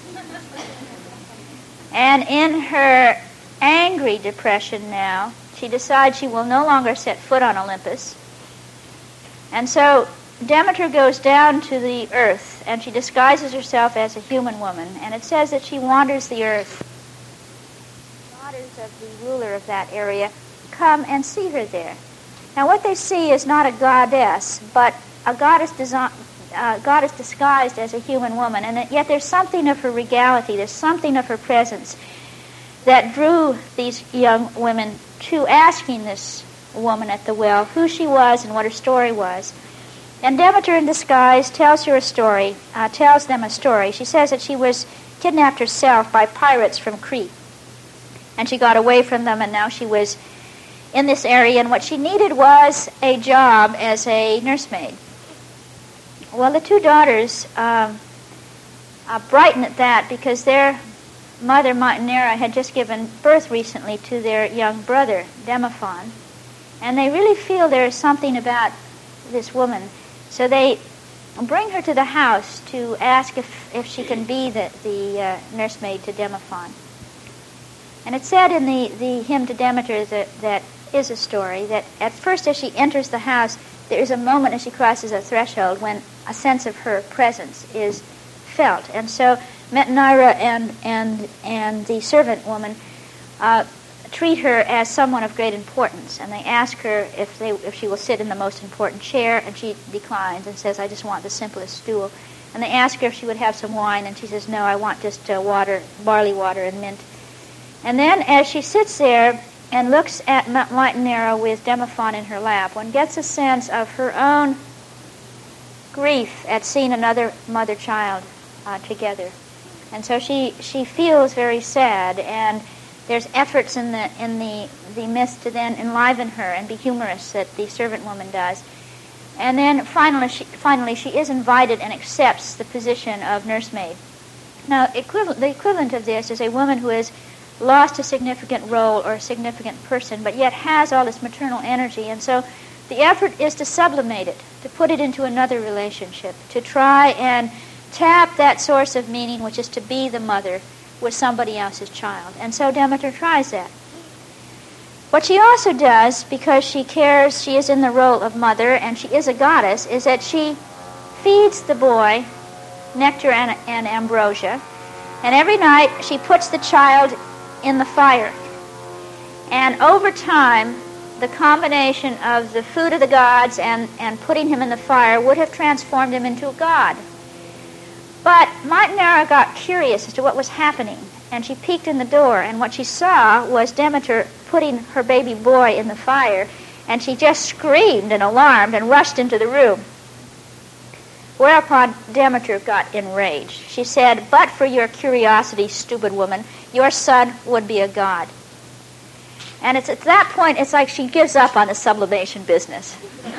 And in her angry depression now, she decides she will no longer set foot on Olympus. And so Demeter goes down to the earth, and she disguises herself as a human woman. And it says that she wanders the earth. Daughters of the ruler of that area come and see her there. Now what they see is not a goddess, but a goddess, desi- uh, goddess disguised as a human woman. And yet there's something of her regality, there's something of her presence that drew these young women to asking this woman at the well who she was and what her story was. And Demeter in disguise tells her a story, uh, tells them a story. She says that she was kidnapped herself by pirates from Crete. And she got away from them, and now she was in this area, and what she needed was a job as a nursemaid. Well, the two daughters um, uh, brighten at that because their mother, Montanera, had just given birth recently to their young brother, Demophon. And they really feel there is something about this woman. So they bring her to the house to ask if, if she can be the, the uh, nursemaid to Demophon. And it's said in the, the hymn to Demeter that, that is a story, that at first as she enters the house, there is a moment as she crosses a threshold when a sense of her presence is felt. And so Metanira and, and, and the servant woman uh, treat her as someone of great importance, and they ask her if they if she will sit in the most important chair, and she declines and says, I just want the simplest stool. And they ask her if she would have some wine, and she says, no, I want just uh, water, barley water and mint. And then as she sits there and looks at Metanira with Demophon in her lap, one gets a sense of her own grief at seeing another mother-child uh, together. And so she, she feels very sad, and there's efforts in the in the, the midst to then enliven her and be humorous that the servant woman does. And then finally she, finally she is invited and accepts the position of nursemaid. Now, equivalent, the equivalent of this is a woman who has lost a significant role or a significant person, but yet has all this maternal energy. And so the effort is to sublimate it, to put it into another relationship, to try and tap that source of meaning, which is to be the mother with somebody else's child. And so Demeter tries that. What she also does, because she cares, she is in the role of mother and she is a goddess, is that she feeds the boy nectar and, and ambrosia, and every night she puts the child in the fire. And over time, the combination of the food of the gods and, and putting him in the fire would have transformed him into a god. But Montanera got curious as to what was happening, and she peeked in the door, and what she saw was Demeter putting her baby boy in the fire, and she just screamed and alarmed and rushed into the room. Whereupon Demeter got enraged. She said, but for your curiosity, stupid woman, your son would be a god. And it's at that point, it's like she gives up on the sublimation business.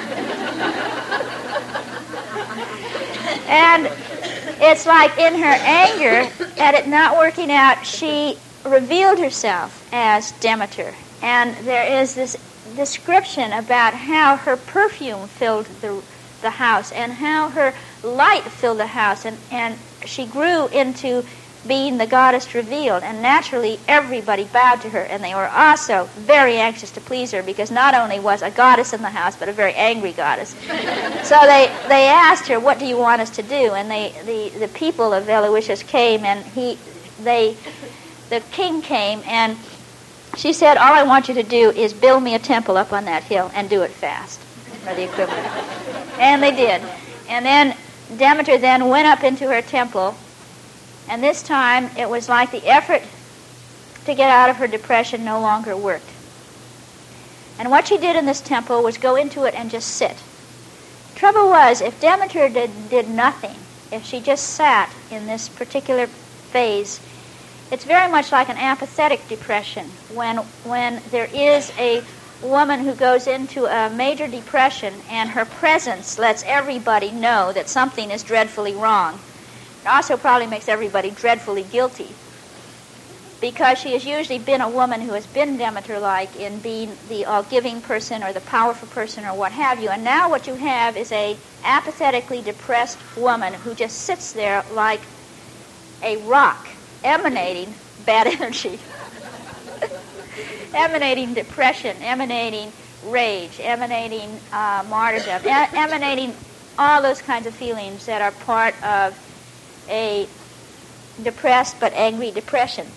And it's like in her anger at it not working out, she revealed herself as Demeter. And there is this description about how her perfume filled the, the house and how her light filled the house. And, and she grew into being the goddess revealed. And naturally, everybody bowed to her. And they were also very anxious to please her because not only was a goddess in the house, but a very angry goddess. So they, they asked her, what do you want us to do? And they, the, the people of Aloysius came, and he, they, the king came, and she said, all I want you to do is build me a temple up on that hill and do it fast, or the equivalent. And they did. And then Demeter then went up into her temple, and this time it was like the effort to get out of her depression no longer worked. And what she did in this temple was go into it and just sit. Trouble was, if Demeter did, did nothing, if she just sat in this particular phase, it's very much like an apathetic depression. When, when there is a woman who goes into a major depression and her presence lets everybody know that something is dreadfully wrong, it also probably makes everybody dreadfully guilty, because she has usually been a woman who has been Demeter-like in being the all-giving person or the powerful person or what have you. And now what you have is a apathetically depressed woman who just sits there like a rock, emanating bad energy, emanating depression, emanating rage, emanating uh, martyrdom, e- emanating all those kinds of feelings that are part of a depressed but angry depression.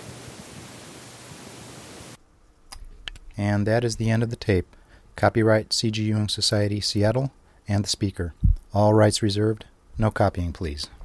And that is the end of the tape. Copyright C G Jung Society, Seattle, and the speaker. All rights reserved. No copying, please.